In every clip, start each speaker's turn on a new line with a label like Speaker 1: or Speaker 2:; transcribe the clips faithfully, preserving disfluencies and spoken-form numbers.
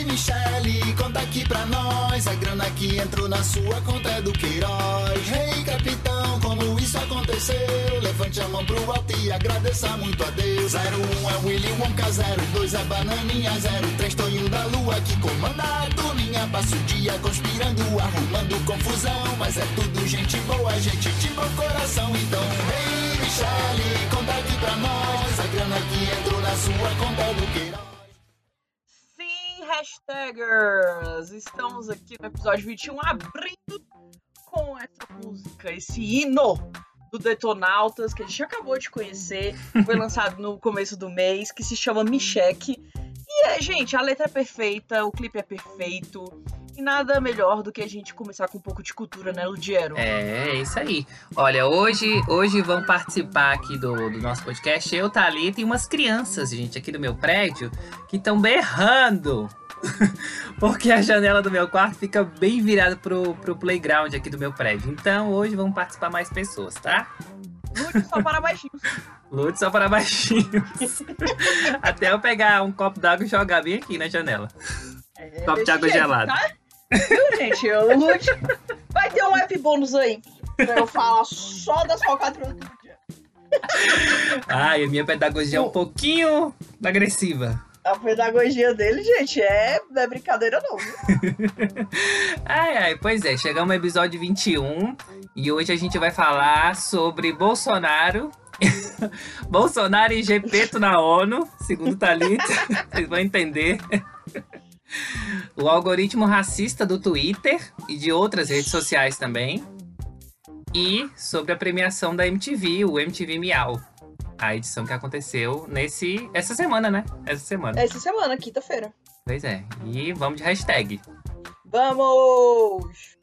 Speaker 1: Ei, Michele, conta aqui pra nós. A grana que entrou na sua conta é do Queiroz. Ei, capitão, como isso aconteceu? Levante a mão pro alto e agradeça muito a Deus. Zero um é Willy Wonka, zero dois é Bananinha, zero três Toninho da Lua que comanda a turminha. Passa o dia conspirando, arrumando confusão, mas é tudo gente boa, gente de bom coração. Então, ei, Michele, conta aqui pra nós. A grana que entrou na sua conta é do Queiroz.
Speaker 2: Sim, hashtagers! Estamos aqui no episódio vinte e um, abrindo com essa música, esse hino do Detonautas, que a gente acabou de conhecer, foi lançado no começo do mês, que se chama Me Cheque. E, é, gente, a letra é perfeita, o clipe é perfeito, e nada melhor do que a gente começar com um pouco de cultura, né, Ludiero?
Speaker 3: É, é isso aí. Olha, hoje, hoje vão participar aqui do, do nosso podcast eu, Thalita e umas crianças, gente, aqui do meu prédio, que estão berrando. Porque a janela do meu quarto fica bem virada pro, pro playground aqui do meu prédio. Então, hoje vão participar mais pessoas, tá?
Speaker 2: Lute só para baixinhos.
Speaker 3: Lute só para baixinhos. Até eu pegar um copo d'água e jogar bem aqui na janela.
Speaker 2: É,
Speaker 3: copo de água
Speaker 2: jeito,
Speaker 3: gelada.
Speaker 2: Tá? Viu, gente? O Lute vai ter um app bônus aí pra eu falar só das falcatruas do dia.
Speaker 3: Ai, a minha pedagogia é um pouquinho agressiva.
Speaker 2: A pedagogia dele, gente, é, não é brincadeira não, viu?
Speaker 3: Ai, ai, pois é, chegamos ao episódio vinte e um e hoje a gente vai falar sobre Bolsonaro. Bolsonaro e Gepeto na ONU, segundo Thalita, vocês vão entender. O algoritmo racista do Twitter e de outras redes sociais também. E sobre a premiação da M T V, o M T V Miau. A edição que aconteceu nesse, essa semana, né? Essa semana.
Speaker 2: Essa semana, quinta-feira.
Speaker 3: Pois é. E vamos de hashtag.
Speaker 2: Vamos!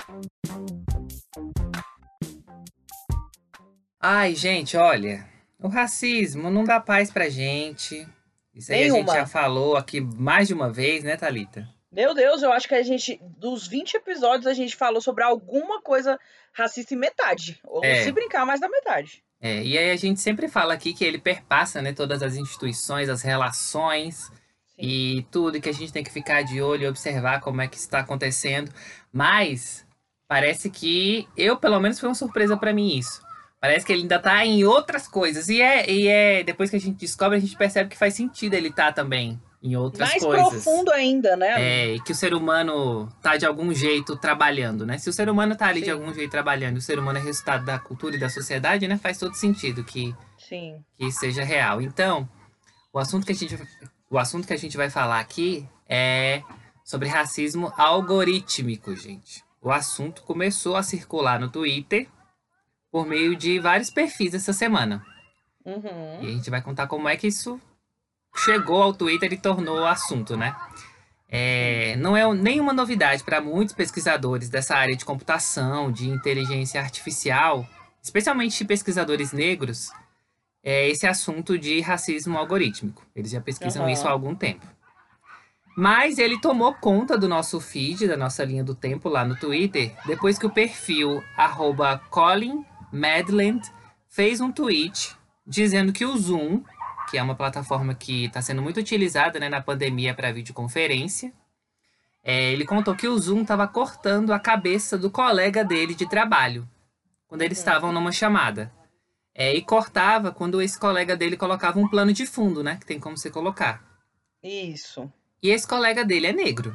Speaker 3: Ai, gente, olha. O racismo não dá paz pra gente. Isso aí
Speaker 2: Nenhuma.
Speaker 3: A gente já falou aqui mais de uma vez, né, Thalita?
Speaker 2: Meu Deus, eu acho que a gente, dos vinte episódios, a gente falou sobre alguma coisa racista em metade. Ou
Speaker 3: É.
Speaker 2: se brincar, mais da metade.
Speaker 3: É, e aí a gente sempre fala aqui que ele perpassa, né, todas as instituições, as relações
Speaker 2: Sim.
Speaker 3: e tudo, e que a gente tem que ficar de olho e observar como é que isso está acontecendo. Mas parece que, eu pelo menos foi uma surpresa para mim isso. Parece que ele ainda tá em outras coisas. E é, e é depois que a gente descobre, a gente percebe que faz sentido ele tá também em outras
Speaker 2: Mais
Speaker 3: coisas.
Speaker 2: profundo ainda, né?
Speaker 3: É, e que o ser humano tá de algum jeito trabalhando, né? Se o ser humano tá ali
Speaker 2: Sim.
Speaker 3: de algum jeito trabalhando, e o ser humano é resultado da cultura e da sociedade, né? Faz todo sentido que,
Speaker 2: Sim.
Speaker 3: que isso seja real. Então, o assunto que a gente, o assunto que a gente vai falar aqui é sobre racismo algorítmico, gente. O assunto começou a circular no Twitter por meio de vários perfis essa semana.
Speaker 2: Uhum.
Speaker 3: E a gente vai contar como é que isso chegou ao Twitter e tornou assunto, né? É, não é nenhuma novidade para muitos pesquisadores dessa área de computação, de inteligência artificial, especialmente pesquisadores negros, é esse assunto de racismo algorítmico. Eles já pesquisam
Speaker 2: Uhum.
Speaker 3: isso há algum tempo. Mas ele tomou conta do nosso feed, da nossa linha do tempo lá no Twitter, depois que o perfil arroba Colin Madland fez um tweet dizendo que o Zoom, que é uma plataforma que está sendo muito utilizada, né, na pandemia para videoconferência, é, ele contou que o Zoom estava cortando a cabeça do colega dele de trabalho, quando eles estavam numa chamada. É, e cortava quando esse colega dele colocava um plano de fundo, né, que tem como você colocar.
Speaker 2: Isso.
Speaker 3: E esse colega dele é negro.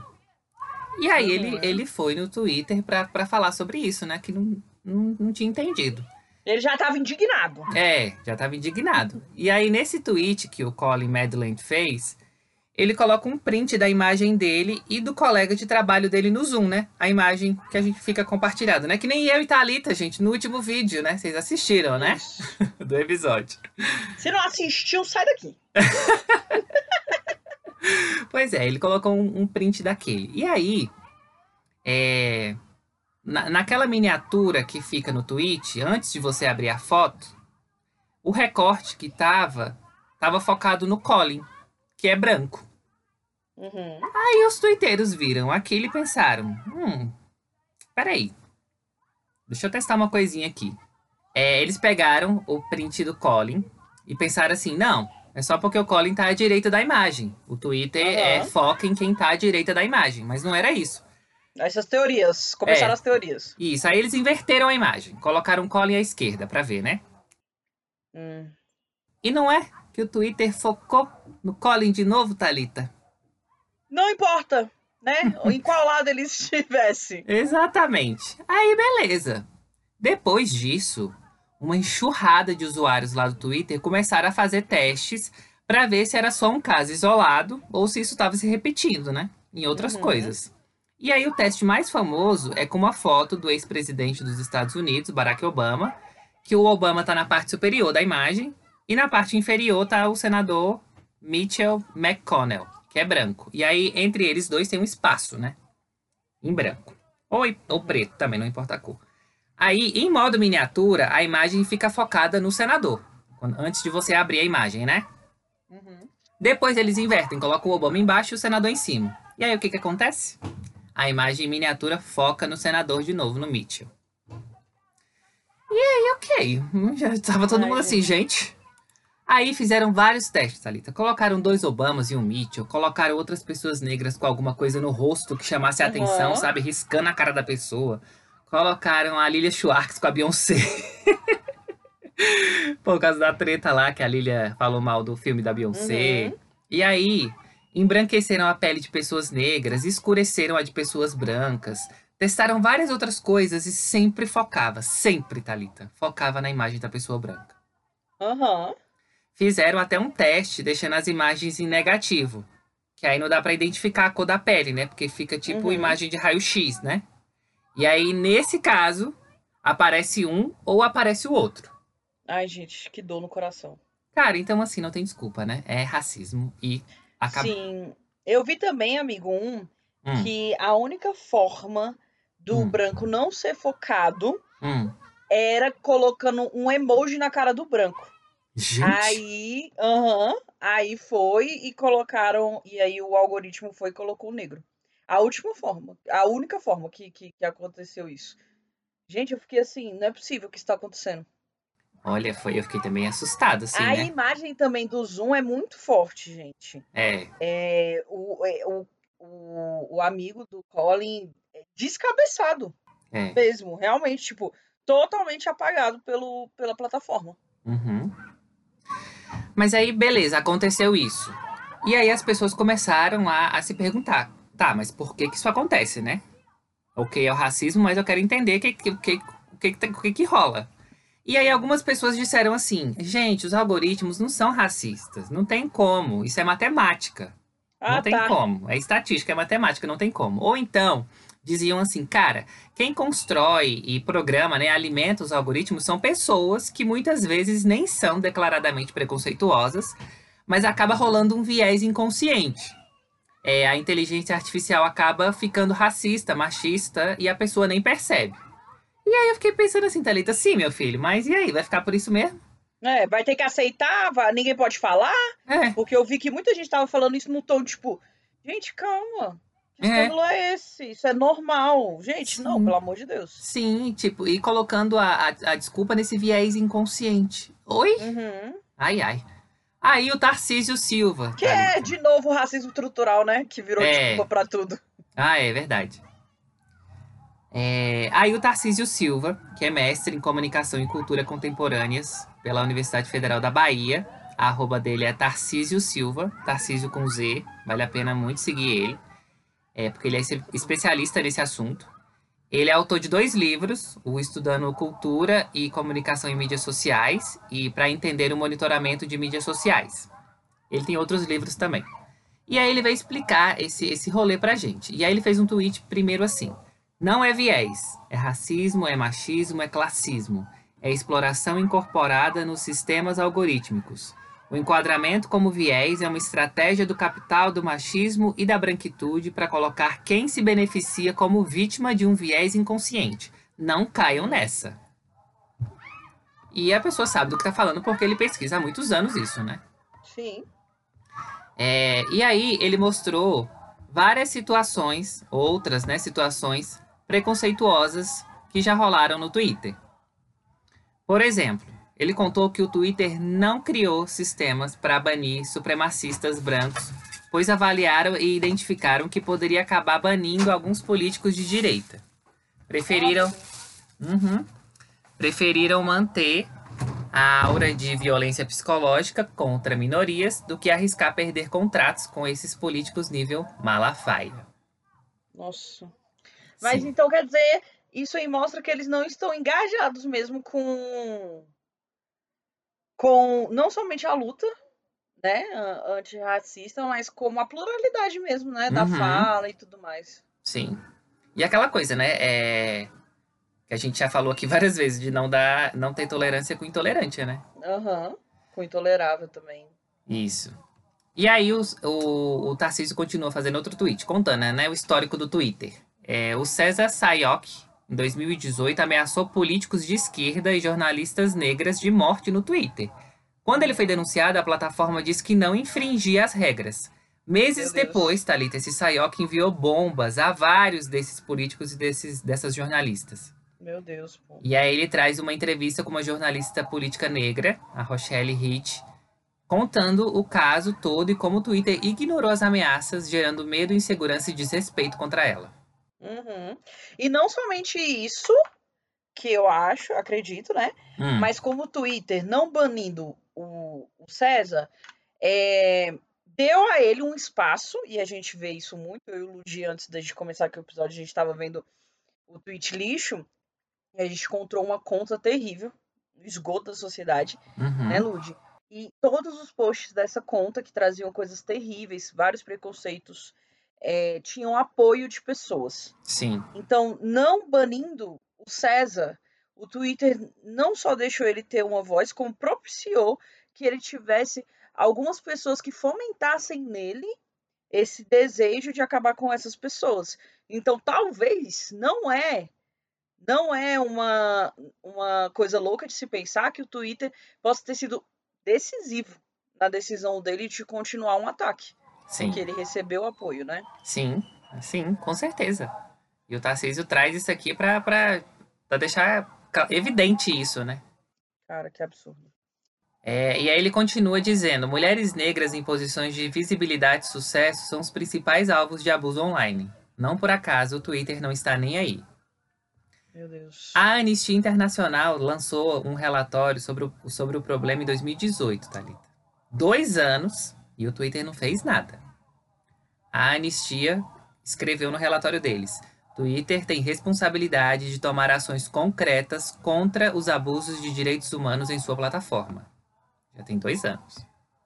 Speaker 3: E aí
Speaker 2: Uhum.
Speaker 3: ele, ele foi no Twitter para falar sobre isso, né, que não, não, não tinha entendido.
Speaker 2: Ele já tava indignado.
Speaker 3: É, já estava indignado. E aí, nesse tweet que o Colin Madland fez, ele coloca um print da imagem dele e do colega de trabalho dele no Zoom, né? A imagem que a gente fica compartilhando, né? Que nem eu e Thalita, gente, no último vídeo, né? Vocês assistiram, né?
Speaker 2: Isso.
Speaker 3: Do episódio.
Speaker 2: Se não assistiu, sai daqui.
Speaker 3: Pois é, ele colocou um, um print daquele. E aí, é... Na, naquela miniatura que fica no tweet, antes de você abrir a foto, o recorte que tava, tava focado no Colin, que é branco.
Speaker 2: Uhum.
Speaker 3: Aí os tuiteiros viram aquilo e pensaram, hum, peraí, deixa eu testar uma coisinha aqui. É, eles pegaram o print do Colin e pensaram assim, não, É só porque o Colin tá à direita da imagem. O Twitter
Speaker 2: Aham.
Speaker 3: é, foca em quem tá à direita da imagem, mas não era isso.
Speaker 2: Essas teorias. Começaram
Speaker 3: É.
Speaker 2: as teorias.
Speaker 3: Isso, aí eles inverteram a imagem. Colocaram o Colin à esquerda, pra ver, né?
Speaker 2: Hum.
Speaker 3: E não é que o Twitter focou no Colin de novo, Thalita?
Speaker 2: Não importa, né? Em qual lado ele estivesse.
Speaker 3: Exatamente. Aí, beleza. Depois disso, uma enxurrada de usuários lá do Twitter começaram a fazer testes pra ver se era só um caso isolado ou se isso estava se repetindo, né? Em outras
Speaker 2: Uhum.
Speaker 3: coisas. E aí, o teste mais famoso é com uma foto do ex-presidente dos Estados Unidos, Barack Obama, que o Obama tá na parte superior da imagem e na parte inferior tá o senador Mitchell McConnell, que é branco. E aí, entre eles dois tem um espaço, né? Em branco. Ou, ou preto, também, não importa a cor. Aí, em modo miniatura, a imagem fica focada no senador, quando- antes de você abrir a imagem, né?
Speaker 2: Uhum.
Speaker 3: Depois eles invertem, colocam o Obama embaixo e o senador em cima. E aí, o que que acontece? A imagem em miniatura foca no senador de novo, no Mitchell. E aí, ok. Já tava todo
Speaker 2: Ai,
Speaker 3: mundo assim, gente. Aí fizeram vários testes, Thalita. Colocaram dois Obamas e um Mitchell. Colocaram outras pessoas negras com alguma coisa no rosto que chamasse a
Speaker 2: Uhum.
Speaker 3: atenção, sabe? Riscando a cara da pessoa. Colocaram a Lilia Schwartz com a Beyoncé. Por causa da treta lá, que a Lilia falou mal do filme da Beyoncé.
Speaker 2: Uhum.
Speaker 3: E aí, embranqueceram a pele de pessoas negras, escureceram a de pessoas brancas. Testaram várias outras coisas e sempre focava, sempre, Thalita, focava na imagem da pessoa branca.
Speaker 2: Aham.
Speaker 3: Fizeram até um teste, deixando as imagens em negativo. Que aí não dá pra identificar a cor da pele, né? Porque fica tipo
Speaker 2: Uhum.
Speaker 3: imagem de raio-x, né? E aí, nesse caso, aparece um ou aparece o outro.
Speaker 2: Ai, gente, que dor no coração.
Speaker 3: Cara, então assim, não tem desculpa, né? É racismo e acabou.
Speaker 2: Sim. Eu vi também, amigo, um
Speaker 3: Hum,
Speaker 2: que a única forma do
Speaker 3: Hum.
Speaker 2: branco não ser focado
Speaker 3: hum.
Speaker 2: era colocando um emoji na cara do branco.
Speaker 3: Gente,
Speaker 2: Aí, aham, aí foi e colocaram, e aí o algoritmo foi e colocou o negro. A última forma, a única forma que, que, que aconteceu isso. Gente, eu fiquei assim, não é possível que isso tá acontecendo.
Speaker 3: olha, foi, eu fiquei também assustado, assim,
Speaker 2: A
Speaker 3: né?
Speaker 2: imagem também do Zoom é muito forte, gente.
Speaker 3: É,
Speaker 2: É, o, é, o, o, o amigo do Colin é descabeçado
Speaker 3: é.
Speaker 2: mesmo, realmente, tipo, totalmente apagado pelo, pela plataforma.
Speaker 3: Uhum. Mas aí, beleza, aconteceu isso. E aí as pessoas começaram a, a se perguntar, tá, mas por que que isso acontece, né? Ok, é o racismo, mas eu quero entender o que, que, que, que, que, que, que rola. E aí algumas pessoas disseram assim, gente, os algoritmos não são racistas, não tem como, isso é matemática.
Speaker 2: Ah,
Speaker 3: Não tem
Speaker 2: tá.
Speaker 3: como. É estatística, é matemática, não tem como. Ou então, diziam assim, cara, quem constrói e programa, né, alimenta os algoritmos são pessoas que muitas vezes nem são declaradamente preconceituosas, mas acaba rolando um viés inconsciente. É, a inteligência artificial acaba ficando racista, machista, e a pessoa nem percebe. E aí eu fiquei pensando assim, Thalita, sim, meu filho, mas e aí, vai ficar por isso mesmo?
Speaker 2: É, vai ter que aceitar, vai- ninguém pode falar,
Speaker 3: É,
Speaker 2: porque eu vi que muita gente tava falando isso num tom tipo, gente, calma, que
Speaker 3: é,
Speaker 2: escândalo é esse? Isso é normal. Gente, não,
Speaker 3: sim.
Speaker 2: pelo amor de Deus.
Speaker 3: Sim, tipo, e colocando a, a, a desculpa nesse viés inconsciente. Oi?
Speaker 2: Uhum.
Speaker 3: Ai, ai. Aí o Tarcísio Silva.
Speaker 2: Que é, de novo, o racismo estrutural, né? Que virou
Speaker 3: É.
Speaker 2: desculpa pra tudo.
Speaker 3: Ah, é verdade. É, aí o Tarcísio Silva, que é mestre em comunicação e cultura contemporâneas pela Universidade Federal da Bahia. A arroba dele é Tarcísio Silva, Tarcísio com Z. Vale a pena muito seguir ele. É, porque ele é espe- especialista nesse assunto. Ele é autor de dois livros, o Estudando Cultura e Comunicação em Mídias Sociais e Para Entender o Monitoramento de Mídias Sociais. Ele tem outros livros também. E aí ele vai explicar esse, esse rolê pra gente. E aí ele fez um tweet primeiro assim. Não é viés, é racismo, é machismo, é classismo. É exploração incorporada nos sistemas algorítmicos. O enquadramento como viés é uma estratégia do capital do machismo e da branquitude para colocar quem se beneficia como vítima de um viés inconsciente. Não caiam nessa. E a pessoa sabe do que tá falando porque ele pesquisa há muitos anos isso, né?
Speaker 2: Sim.
Speaker 3: É, e aí ele mostrou várias situações, outras, né, situações preconceituosas que já rolaram no Twitter. Por exemplo, Ele contou que o Twitter não criou sistemas para banir supremacistas brancos, pois avaliaram e identificaram que poderia acabar banindo alguns políticos de direita. Preferiram, uhum, preferiram manter a aura de violência psicológica contra minorias do que arriscar perder contratos com esses políticos nível Malafaia.
Speaker 2: Nossa. Mas
Speaker 3: Sim.
Speaker 2: então quer dizer, isso aí mostra que eles não estão engajados mesmo com, com não somente a luta, né, a- antirracista, mas como a pluralidade mesmo, né, da
Speaker 3: Uhum.
Speaker 2: fala e tudo mais.
Speaker 3: Sim. E aquela coisa, né? É... Que a gente já falou aqui várias vezes, de não dar, não ter tolerância com intolerante, né?
Speaker 2: Aham. Com intolerável também.
Speaker 3: Isso. E aí os- o, o Tarcísio continua fazendo outro tweet, contando, né, o histórico do Twitter. É, o César Sayoc, em dois mil e dezoito, ameaçou políticos de esquerda e jornalistas negras de morte no Twitter. Quando ele foi denunciado, a plataforma disse que não infringia as regras. Meses
Speaker 2: Meu Deus.
Speaker 3: depois, Thalita, esse Sayoc enviou bombas a vários desses políticos e desses, dessas jornalistas.
Speaker 2: Meu Deus, pô.
Speaker 3: E aí ele traz uma entrevista com uma jornalista política negra, a Rochelle Hitch, contando o caso todo e como o Twitter ignorou as ameaças, gerando medo, insegurança e desrespeito contra ela.
Speaker 2: Uhum. E não somente isso, que eu acho, acredito, né?
Speaker 3: Hum,
Speaker 2: Mas como o Twitter não banindo o, o César, é, deu a ele um espaço, e a gente vê isso muito. Eu e o Ludi, antes de começar aqui o episódio, a gente estava vendo o tweet lixo, e a gente encontrou uma conta terrível, no esgoto da sociedade, né,
Speaker 3: uhum,
Speaker 2: Ludi? E todos os posts dessa conta, que traziam coisas terríveis, vários preconceitos, é, tinham apoio de pessoas.
Speaker 3: sim,
Speaker 2: Então, não banindo o César, o Twitter não só deixou ele ter uma voz, como propiciou que ele tivesse algumas pessoas que fomentassem nele esse desejo de acabar com essas pessoas. Então, talvez não é não é uma, uma coisa louca de se pensar que o Twitter possa ter sido decisivo na decisão dele de continuar um ataque,
Speaker 3: sim,
Speaker 2: porque ele recebeu apoio, né?
Speaker 3: sim, sim, com certeza. E o Tarcísio traz isso aqui pra, pra, pra deixar ca- evidente isso, né?
Speaker 2: Cara, que absurdo.
Speaker 3: É, e aí ele continua dizendo: mulheres negras em posições de visibilidade e sucesso são os principais alvos de abuso online. Não por acaso o Twitter não está nem aí.
Speaker 2: Meu Deus.
Speaker 3: A Anistia Internacional lançou um relatório sobre o, sobre o problema em dois mil e dezoito, Thalita. Dois anos e o Twitter não fez nada. A Anistia escreveu no relatório deles: Twitter tem responsabilidade de tomar ações concretas contra os abusos de direitos humanos em sua plataforma. Já tem dois anos.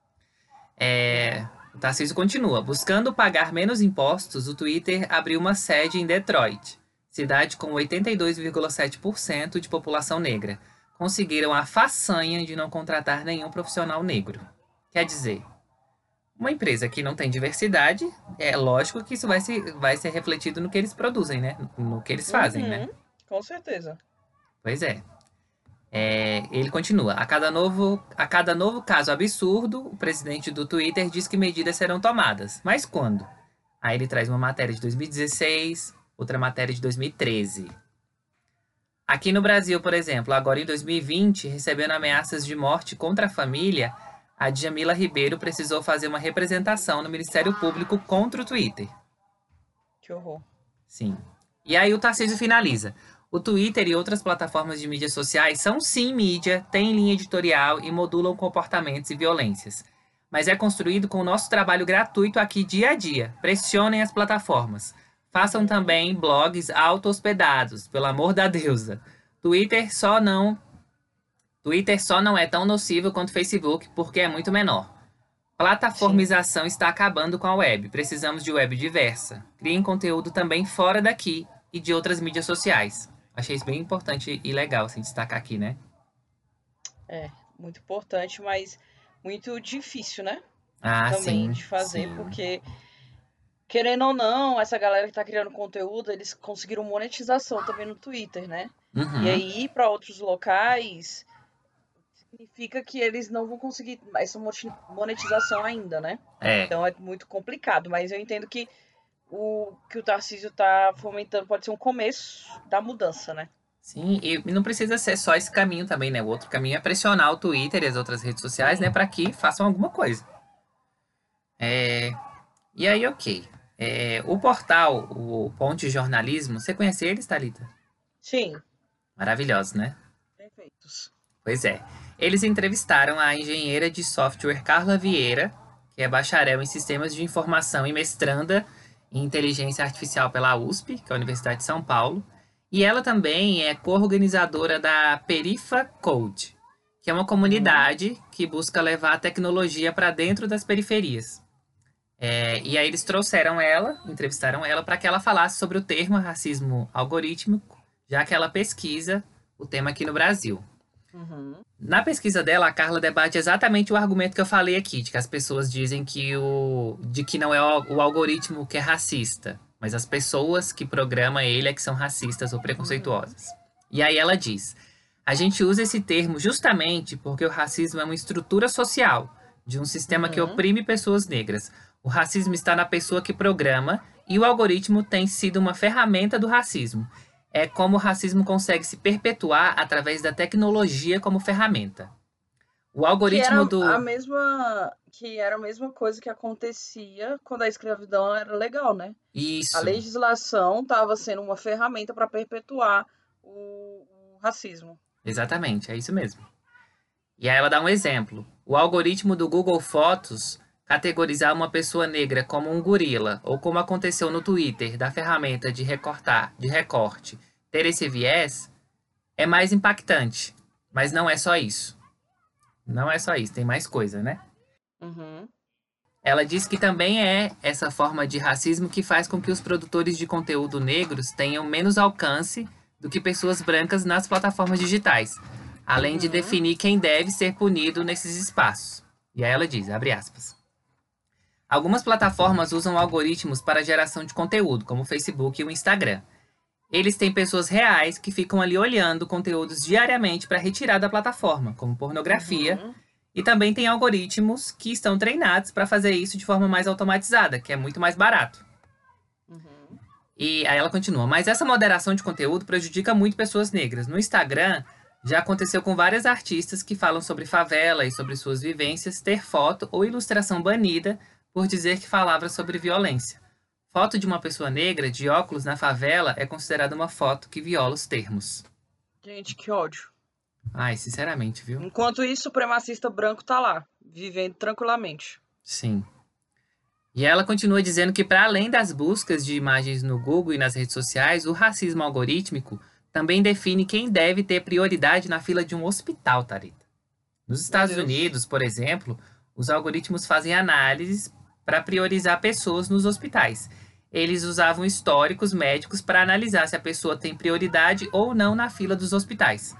Speaker 3: É, o Tarcísio continua. Buscando pagar menos impostos, o Twitter abriu uma sede em Detroit, cidade com oitenta e dois vírgula sete por cento de população negra. Conseguiram a façanha de não contratar nenhum profissional negro. Quer dizer, uma empresa que não tem diversidade, é lógico que isso vai ser, vai ser refletido no que eles produzem, né? No que eles fazem, né?
Speaker 2: Uhum, com certeza.
Speaker 3: Pois é. É, ele continua. A cada, novo, a cada novo caso absurdo, o presidente do Twitter diz que medidas serão tomadas. Mas quando? Aí ele traz uma matéria de dois mil e dezesseis, outra matéria de dois mil e treze. Aqui no Brasil, por exemplo, agora em dois mil e vinte, recebendo ameaças de morte contra a família, a Djamila Ribeiro precisou fazer uma representação no Ministério Público contra o Twitter.
Speaker 2: Que horror.
Speaker 3: Sim. E aí o Tarcísio finaliza. O Twitter e outras plataformas de mídias sociais são sim mídia, têm linha editorial e modulam comportamentos e violências. Mas é construído com o nosso trabalho gratuito aqui dia a dia. Pressionem as plataformas. Façam também blogs auto-hospedados, pelo amor da deusa. Twitter só não Twitter só não é tão nocivo quanto Facebook porque é muito menor. Plataformização está acabando com a web. Precisamos de web diversa. Criem conteúdo também fora daqui e de outras mídias sociais. Achei isso bem importante e legal assim, destacar aqui, né?
Speaker 2: É, muito importante, mas muito difícil, né?
Speaker 3: Ah,
Speaker 2: Também
Speaker 3: sim,
Speaker 2: de fazer,
Speaker 3: sim.
Speaker 2: porque, querendo ou não, essa galera que tá criando conteúdo, eles conseguiram monetização também no Twitter, né?
Speaker 3: Uhum.
Speaker 2: E aí, ir para outros locais, significa que eles não vão conseguir essa monetização ainda, né?
Speaker 3: É,
Speaker 2: Então é muito complicado, mas eu entendo que o que o Tarcísio tá fomentando pode ser um começo da mudança, né?
Speaker 3: Sim, e não precisa ser só esse caminho também, né? O outro caminho é pressionar o Twitter e as outras redes sociais, né, para que façam alguma coisa. É, e aí, ok. É, o portal, o Ponte Jornalismo, você conhece eles, Thalita?
Speaker 2: Sim,
Speaker 3: Maravilhosos, né?
Speaker 2: perfeitos.
Speaker 3: Pois é. Eles entrevistaram a engenheira de software Carla Vieira, que é bacharel em sistemas de informação e mestranda em inteligência artificial pela U S P, que é a Universidade de São Paulo. E ela também é co-organizadora da Perifa Code, que é uma
Speaker 2: Uhum.
Speaker 3: comunidade que busca levar a tecnologia para dentro das periferias. É, e aí eles trouxeram ela, entrevistaram ela, para que ela falasse sobre o termo racismo algorítmico, já que ela pesquisa o tema aqui no Brasil.
Speaker 2: Uhum.
Speaker 3: Na pesquisa dela, a Carla debate exatamente o argumento que eu falei aqui, de que as pessoas dizem que o, de que não é o, o algoritmo que é racista, mas as pessoas que programam ele é que são racistas ou
Speaker 2: Uhum.
Speaker 3: preconceituosas. E aí ela diz: a gente usa esse termo justamente porque o racismo é uma estrutura social de um sistema que
Speaker 2: Uhum.
Speaker 3: oprime pessoas negras. O racismo está na pessoa que programa e o algoritmo tem sido uma ferramenta do racismo. É como o racismo consegue se perpetuar através da tecnologia como ferramenta. O
Speaker 2: Que era
Speaker 3: algoritmo
Speaker 2: a
Speaker 3: do.
Speaker 2: mesma, que era a mesma coisa que acontecia quando a escravidão era legal, né? A
Speaker 3: Isso,
Speaker 2: legislação estava sendo uma ferramenta para perpetuar o, o racismo.
Speaker 3: exatamente, é isso mesmo. E aí ela dá um exemplo. O algoritmo do Google Fotos categorizar uma pessoa negra como um gorila, ou como aconteceu no Twitter, da ferramenta de recortar, de recorte, ter esse viés, é mais impactante. Mas não é só isso. Não é só isso, tem mais coisa, né?
Speaker 2: Uhum.
Speaker 3: Ela diz que também é essa forma de racismo que faz com que os produtores de conteúdo negros tenham menos alcance do que pessoas brancas nas plataformas digitais, além de
Speaker 2: Uhum.
Speaker 3: definir quem deve ser punido nesses espaços. E aí ela diz, abre aspas, algumas plataformas usam algoritmos para geração de conteúdo, como o Facebook e o Instagram. Eles têm pessoas reais que ficam ali olhando conteúdos diariamente para retirar da plataforma, como pornografia,
Speaker 2: Uhum.
Speaker 3: e também tem algoritmos que estão treinados para fazer isso de forma mais automatizada, que é muito mais barato.
Speaker 2: Uhum.
Speaker 3: E aí ela continua, mas essa moderação de conteúdo prejudica muito pessoas negras. No Instagram, já aconteceu com várias artistas que falam sobre favela e sobre suas vivências ter foto ou ilustração banida por dizer que falava sobre violência. Foto de uma pessoa negra de óculos na favela é considerada uma foto que viola os termos.
Speaker 2: Gente, que ódio.
Speaker 3: Ai, sinceramente, viu?
Speaker 2: Enquanto isso, o supremacista branco tá lá, vivendo tranquilamente.
Speaker 3: Sim. E ela continua dizendo que, para além das buscas de imagens no Google e nas redes sociais, o racismo algorítmico também define quem deve ter prioridade na fila de um hospital, Tarita. Nos
Speaker 2: Meu
Speaker 3: Estados
Speaker 2: Deus.
Speaker 3: Unidos, por exemplo, os algoritmos fazem análises para priorizar pessoas nos hospitais. Eles usavam históricos médicos para analisar se a pessoa tem prioridade ou não na fila dos hospitais.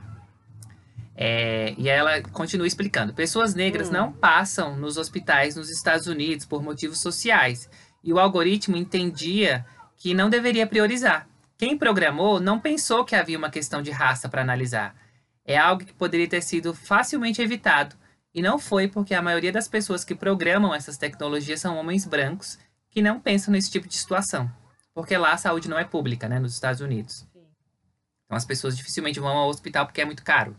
Speaker 3: É, e ela continua explicando: pessoas negras não
Speaker 2: Hum.
Speaker 3: passam nos hospitais nos Estados Unidos por motivos sociais. E o algoritmo entendia que não deveria priorizar. Quem programou não pensou que havia uma questão de raça para analisar. É algo que poderia ter sido facilmente evitado. E não foi porque a maioria das pessoas que programam essas tecnologias são homens brancos que não pensam nesse tipo de situação. Porque lá a saúde não é pública, né, nos Estados Unidos.
Speaker 2: Sim.
Speaker 3: Então as pessoas dificilmente vão ao hospital porque é muito caro.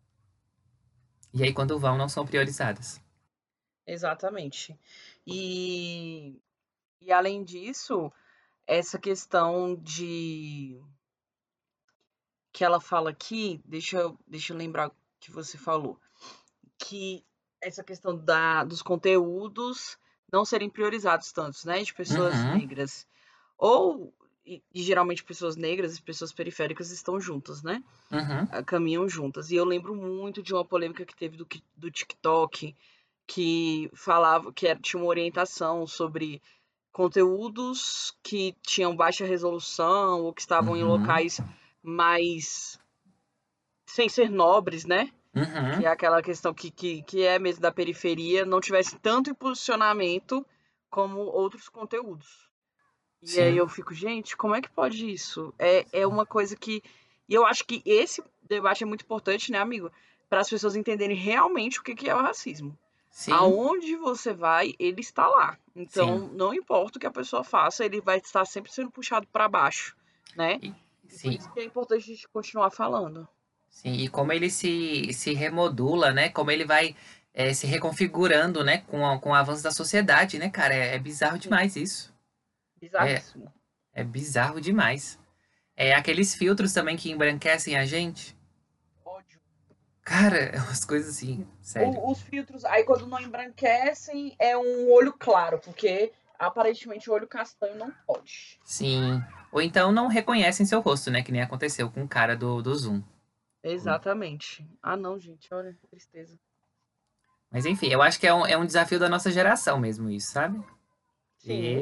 Speaker 3: E aí, quando vão, não são priorizadas.
Speaker 2: Exatamente. E, e além disso, essa questão de que ela fala aqui, deixa eu, deixa eu lembrar o que você falou, que essa questão da, dos conteúdos não serem priorizados tantos, né, de pessoas
Speaker 3: Uhum,
Speaker 2: negras. Ou, e, e geralmente pessoas negras e pessoas periféricas estão juntas, né?
Speaker 3: uhum,
Speaker 2: Ah, caminham juntas. E eu lembro muito de uma polêmica que teve do, Ki- do TikTok, que falava que era, tinha uma orientação sobre conteúdos que tinham baixa resolução ou que estavam em
Speaker 3: uhum,
Speaker 2: locais mais sem ser nobres, né? Que
Speaker 3: uhum.
Speaker 2: é aquela questão que, que, que é mesmo da periferia, não tivesse tanto impulsionamento como outros conteúdos. E aí
Speaker 3: Sim,
Speaker 2: eu fico, gente, como é que pode isso? É, é uma coisa que. E eu acho que esse debate é muito importante, né, amigo? Para as pessoas entenderem realmente o que que é o racismo.
Speaker 3: sim,
Speaker 2: Aonde você vai, ele está lá.
Speaker 3: sim.
Speaker 2: Então, não importa o que a pessoa faça, ele vai estar sempre sendo puxado para baixo, né?
Speaker 3: E,
Speaker 2: E por
Speaker 3: Sim,
Speaker 2: isso que é importante a gente continuar falando.
Speaker 3: sim. E como ele se, se remodula, né? Como ele vai é, se reconfigurando, né? Com, a- com o avanço da sociedade, né, cara? É, é bizarro
Speaker 2: Sim,
Speaker 3: demais isso. É,
Speaker 2: bizarríssimo.
Speaker 3: é bizarro demais. É aqueles filtros também que embranquecem a gente.
Speaker 2: Ódio.
Speaker 3: Cara, é umas coisas assim, sério.
Speaker 2: O- os filtros, aí quando não embranquecem, é um olho claro, porque aparentemente o olho castanho não pode.
Speaker 3: Sim. Ou então não reconhecem seu rosto, né? Que nem aconteceu com o cara do, do Zoom.
Speaker 2: Exatamente. Ah, não, gente, olha, que tristeza.
Speaker 3: Mas enfim, eu acho que é um, é um desafio da nossa geração mesmo isso, sabe?
Speaker 2: Sim,
Speaker 3: E,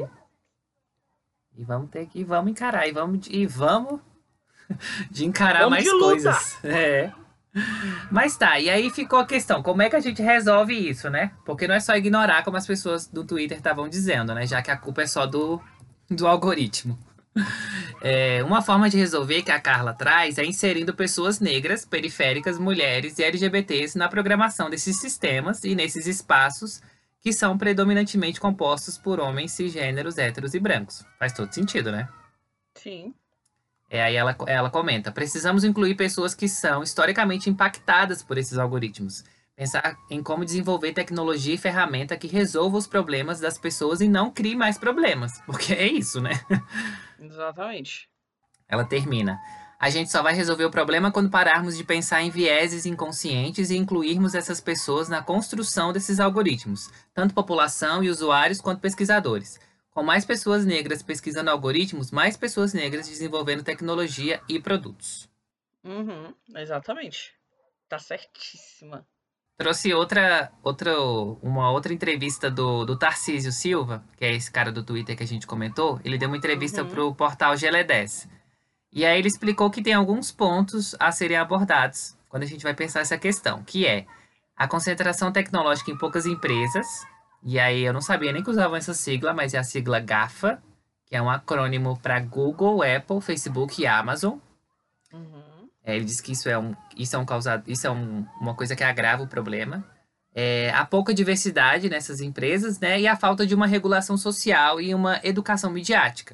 Speaker 3: e vamos ter que, vamos encarar, e vamos, e vamos de encarar
Speaker 2: vamos de
Speaker 3: mais
Speaker 2: luta!
Speaker 3: coisas. É. Mas tá, e aí ficou a questão, como é que a gente resolve isso, né? Porque não é só ignorar como as pessoas do Twitter estavam dizendo, né? Já que a culpa é só do, do algoritmo. É, uma forma de resolver que a Carla traz é inserindo pessoas negras, periféricas, mulheres e L G B Ts na programação desses sistemas e nesses espaços que são predominantemente compostos por homens cisgêneros, héteros e brancos. Faz todo sentido, né?
Speaker 2: Sim.
Speaker 3: É, aí ela, ela comenta: precisamos incluir pessoas que são historicamente impactadas por esses algoritmos. Pensar em como desenvolver tecnologia e ferramenta que resolva os problemas das pessoas e não crie mais problemas. Porque é isso, né?
Speaker 2: Exatamente.
Speaker 3: Ela termina: a gente só vai resolver o problema quando pararmos de pensar em vieses inconscientes e incluirmos essas pessoas na construção desses algoritmos, tanto população e usuários quanto pesquisadores. Com mais pessoas negras pesquisando algoritmos, mais pessoas negras desenvolvendo tecnologia e produtos.
Speaker 2: Uhum, exatamente. Tá certíssima.
Speaker 3: Trouxe outra, outra, uma outra entrevista do, do Tarcísio Silva, que é esse cara do Twitter que a gente comentou. Ele deu uma entrevista
Speaker 2: Uhum,
Speaker 3: para o portal G L dez. E aí ele explicou que tem alguns pontos a serem abordados quando a gente vai pensar essa questão, que é a concentração tecnológica em poucas empresas. E aí eu não sabia nem que usavam essa sigla, mas é a sigla GAFA, que é um acrônimo para Google, Apple, Facebook e Amazon.
Speaker 2: uhum.
Speaker 3: É, ele diz que isso é, um, isso é, um causado, isso é um, uma coisa que agrava o problema. É, a pouca diversidade nessas empresas, né? E a falta de uma regulação social e uma educação midiática.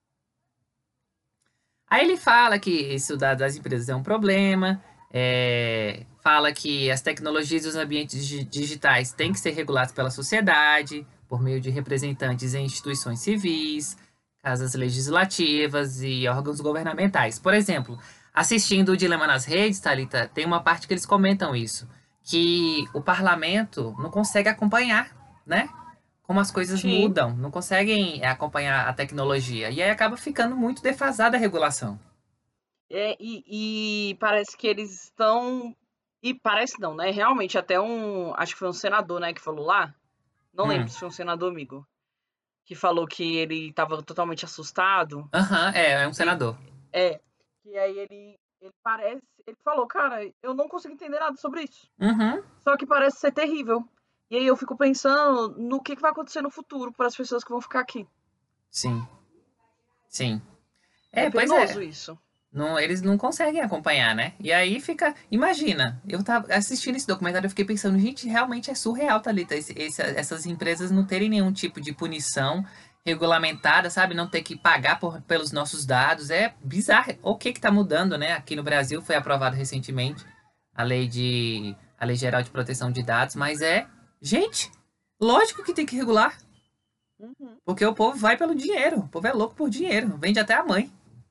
Speaker 3: Aí ele fala que isso da- das empresas é um problema, é, fala que as tecnologias e os ambientes digi- digitais têm que ser regulados pela sociedade, por meio de representantes em instituições civis, casas legislativas e órgãos governamentais. Por exemplo, assistindo o Dilema nas Redes, Thalita, tem uma parte que eles comentam isso, que o parlamento não consegue acompanhar, né? Como as coisas
Speaker 2: Sim.
Speaker 3: mudam, não conseguem acompanhar a tecnologia. E aí acaba ficando muito defasada a regulação.
Speaker 2: É, e, e parece que eles estão. E parece não, né? Realmente, até um. Acho que foi um senador, né, que falou lá. Não lembro
Speaker 3: Hum.
Speaker 2: se foi um senador amigo. Que falou que ele estava totalmente assustado.
Speaker 3: Aham, é, é um
Speaker 2: E,
Speaker 3: senador.
Speaker 2: é. E aí ele, ele parece. Ele falou, cara, eu não consigo entender nada sobre isso.
Speaker 3: Uhum,
Speaker 2: Só que parece ser terrível. E aí eu fico pensando no que, que vai acontecer no futuro para as pessoas que vão ficar aqui.
Speaker 3: sim, sim.
Speaker 2: É
Speaker 3: É, pois
Speaker 2: penoso
Speaker 3: é.
Speaker 2: isso.
Speaker 3: Não, eles não conseguem acompanhar, né? E aí fica. Imagina, eu tava assistindo esse documentário, eu fiquei pensando, gente, realmente é surreal, Thalita, esse, esse- essas empresas não terem nenhum tipo de punição regulamentada, sabe? Não ter que pagar por, pelos nossos dados. É bizarro. O que que tá mudando, né? Aqui no Brasil foi aprovado recentemente a lei de. A Lei Geral de Proteção de Dados, mas é. Gente, lógico que tem que regular.
Speaker 2: Uhum.
Speaker 3: Porque o povo vai pelo dinheiro. O povo é louco por dinheiro. Vende até a mãe.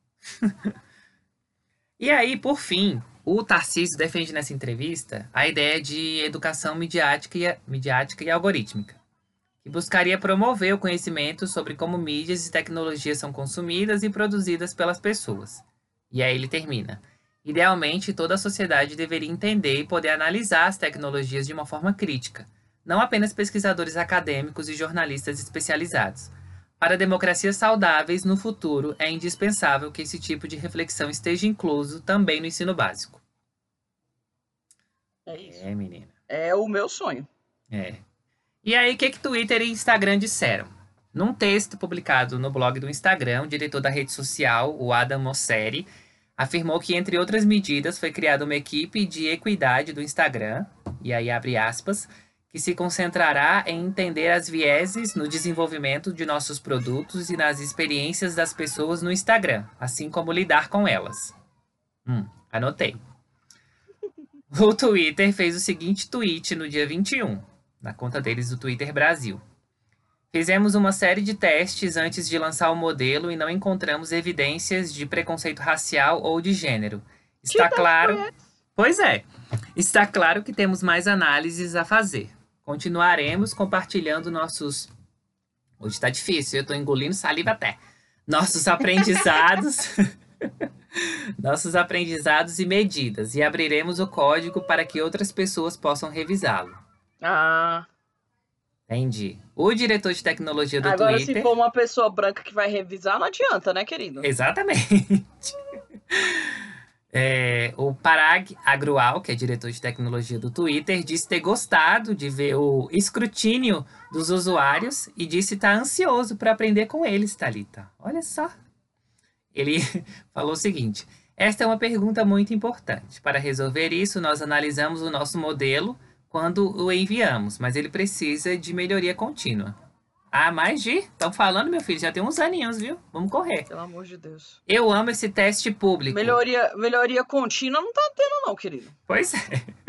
Speaker 3: E aí, por fim, o Tarcísio defende nessa entrevista a ideia de educação midiática e, midiática e algorítmica, que buscaria promover o conhecimento sobre como mídias e tecnologias são consumidas e produzidas pelas pessoas. E aí ele termina: idealmente, toda a sociedade deveria entender e poder analisar as tecnologias de uma forma crítica, não apenas pesquisadores acadêmicos e jornalistas especializados. Para democracias saudáveis no futuro, é indispensável que esse tipo de reflexão esteja incluso também no ensino básico.
Speaker 2: É isso.
Speaker 3: É, menina.
Speaker 2: É o meu sonho.
Speaker 3: É. E aí, o que que Twitter e Instagram disseram? Num texto publicado no blog do Instagram, o diretor da rede social, o Adam Mosseri, afirmou que, entre outras medidas, foi criada uma equipe de equidade do Instagram, e aí abre aspas, que se concentrará em entender as vieses no desenvolvimento de nossos produtos e nas experiências das pessoas no Instagram, assim como lidar com elas. Hum, anotei. O Twitter fez o seguinte tweet no dia vinte e um, na conta deles do Twitter Brasil. Fizemos uma série de testes antes de lançar o modelo e não encontramos evidências de preconceito racial ou de gênero. Está claro... Pois é. Está claro que temos mais análises a fazer. Continuaremos compartilhando nossos... Hoje tá difícil, eu tô engolindo saliva até. Nossos aprendizados... nossos aprendizados e medidas. E abriremos o código para que outras pessoas possam revisá-lo.
Speaker 2: Ah...
Speaker 3: Entendi. O diretor de tecnologia do
Speaker 2: Agora,
Speaker 3: Twitter...
Speaker 2: se for uma pessoa branca que vai revisar, não adianta, né, querido?
Speaker 3: Exatamente. É, o Parag Agrawal, que é diretor de tecnologia do Twitter, disse ter gostado de ver o escrutínio dos usuários e disse estar ansioso para aprender com eles, Thalita. Olha só. Ele falou o seguinte: esta é uma pergunta muito importante. Para resolver isso, nós analisamos o nosso modelo quando o enviamos, mas ele precisa de melhoria contínua. Ah, mais de... Estão falando, meu filho, já tem uns aninhos, viu? Vamos correr.
Speaker 2: Pelo amor de Deus.
Speaker 3: Eu amo esse teste público.
Speaker 2: Melhoria, melhoria contínua não tá tendo não, querido.
Speaker 3: Pois é.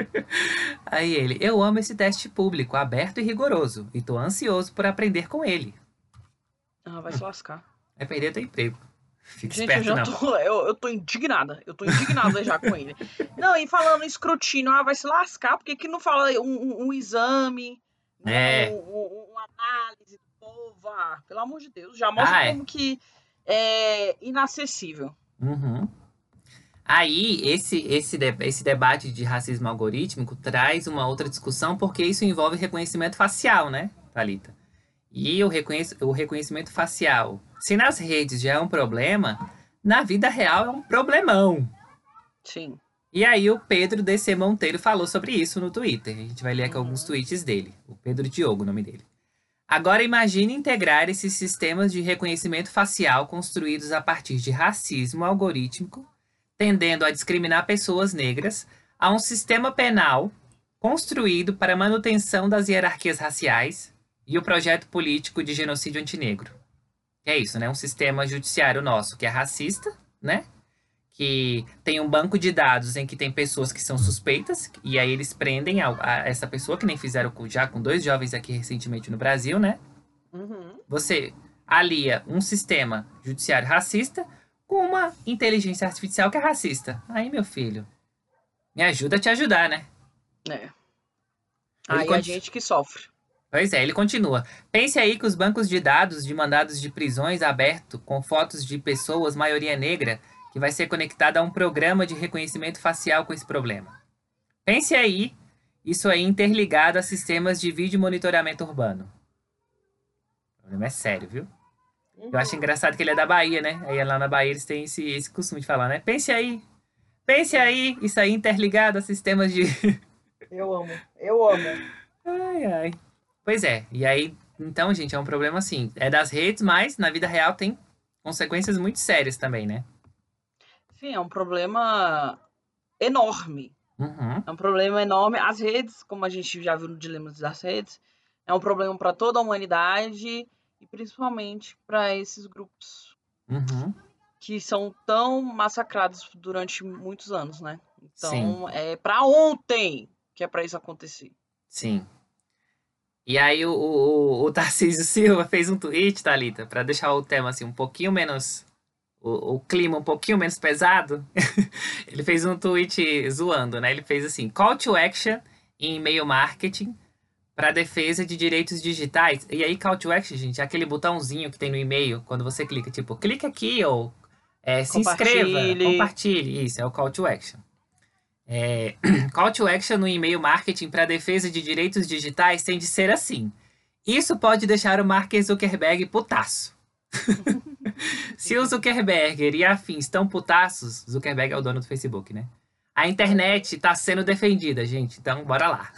Speaker 3: Aí ele, eu amo esse teste público, aberto e rigoroso, e tô ansioso por aprender com ele.
Speaker 2: Ah, vai se lascar.
Speaker 3: Vai perder teu emprego. Fica
Speaker 2: Gente,
Speaker 3: esperto,
Speaker 2: eu já
Speaker 3: não.
Speaker 2: tô, eu, eu tô indignada. Eu tô indignada já com ele. Não, e falando em escrutínio, ah, vai se lascar, porque que não fala um, um, um exame,
Speaker 3: É.
Speaker 2: um, um, uma análise do povo, ah, pelo amor de Deus, já mostra
Speaker 3: Ah, é.
Speaker 2: como que é inacessível.
Speaker 3: Uhum. Aí, esse, esse, de- esse debate de racismo algorítmico traz uma outra discussão, porque isso envolve reconhecimento facial, né, Thalita? E o, reconhec- o reconhecimento facial, se nas redes já é um problema, na vida real é um problemão.
Speaker 2: Sim.
Speaker 3: E aí o Pedro D C Monteiro falou sobre isso no Twitter. A gente vai ler aqui alguns tweets dele. O Pedro Diogo, o nome dele. Agora imagine integrar esses sistemas de reconhecimento facial construídos a partir de racismo algorítmico, tendendo a discriminar pessoas negras, a um sistema penal construído para a manutenção das hierarquias raciais e o projeto político de genocídio antinegro. Que é isso, né? Um sistema judiciário nosso que é racista, né? Que tem um banco de dados em que tem pessoas que são suspeitas, e aí eles prendem a, a essa pessoa, que nem fizeram com- já com dois jovens aqui recentemente no Brasil, né?
Speaker 2: Uhum.
Speaker 3: Você alia um sistema judiciário racista com uma inteligência artificial que é racista. Aí, meu filho, me ajuda a te ajudar, né?
Speaker 2: É.
Speaker 3: Ele
Speaker 2: Aí a
Speaker 3: conti-
Speaker 2: gente que sofre.
Speaker 3: Pois é, ele continua. Pense aí que os bancos de dados de mandados de prisões abertos com fotos de pessoas, maioria negra, que vai ser conectado a um programa de reconhecimento facial com esse problema. Pense aí, isso aí interligado a sistemas de vídeo monitoramento urbano. O problema é sério, viu? Eu acho engraçado que ele é da Bahia, né? Aí lá na Bahia eles têm esse, esse costume de falar, né? Pense aí, pense aí, isso aí interligado a sistemas de...
Speaker 2: Eu amo, eu amo.
Speaker 3: Ai, ai. Pois é, e aí, então, gente, é um problema assim. É das redes, mas na vida real tem consequências muito sérias também, né?
Speaker 2: Sim, é um problema enorme.
Speaker 3: Uhum,
Speaker 2: É um problema enorme. As redes, como a gente já viu no Dilema das Redes, é um problema para toda a humanidade e principalmente para esses grupos
Speaker 3: uhum,
Speaker 2: que são tão massacrados durante muitos anos, né? Então,
Speaker 3: sim,
Speaker 2: é para ontem que é para isso acontecer.
Speaker 3: sim. E aí o, o, o Tarcísio Silva fez um tweet, Thalita, para deixar o tema assim um pouquinho menos... O, o clima um pouquinho menos pesado. Ele fez um tweet zoando, né? Ele fez assim, call to action em e-mail marketing para defesa de direitos digitais. E aí, call to action, gente, é aquele botãozinho que tem no e-mail, quando você clica, tipo, clica aqui ou é, se inscreva,
Speaker 2: Compartilhe.
Speaker 3: compartilhe. Isso, é o call to action. É, call to action no e-mail marketing para defesa de direitos digitais tem de ser assim. Isso pode deixar o Mark Zuckerberg putaço. Se o Zuckerberg e afins estão putaços, Zuckerberg é o dono do Facebook, né? A internet tá sendo defendida, gente. Então, bora lá.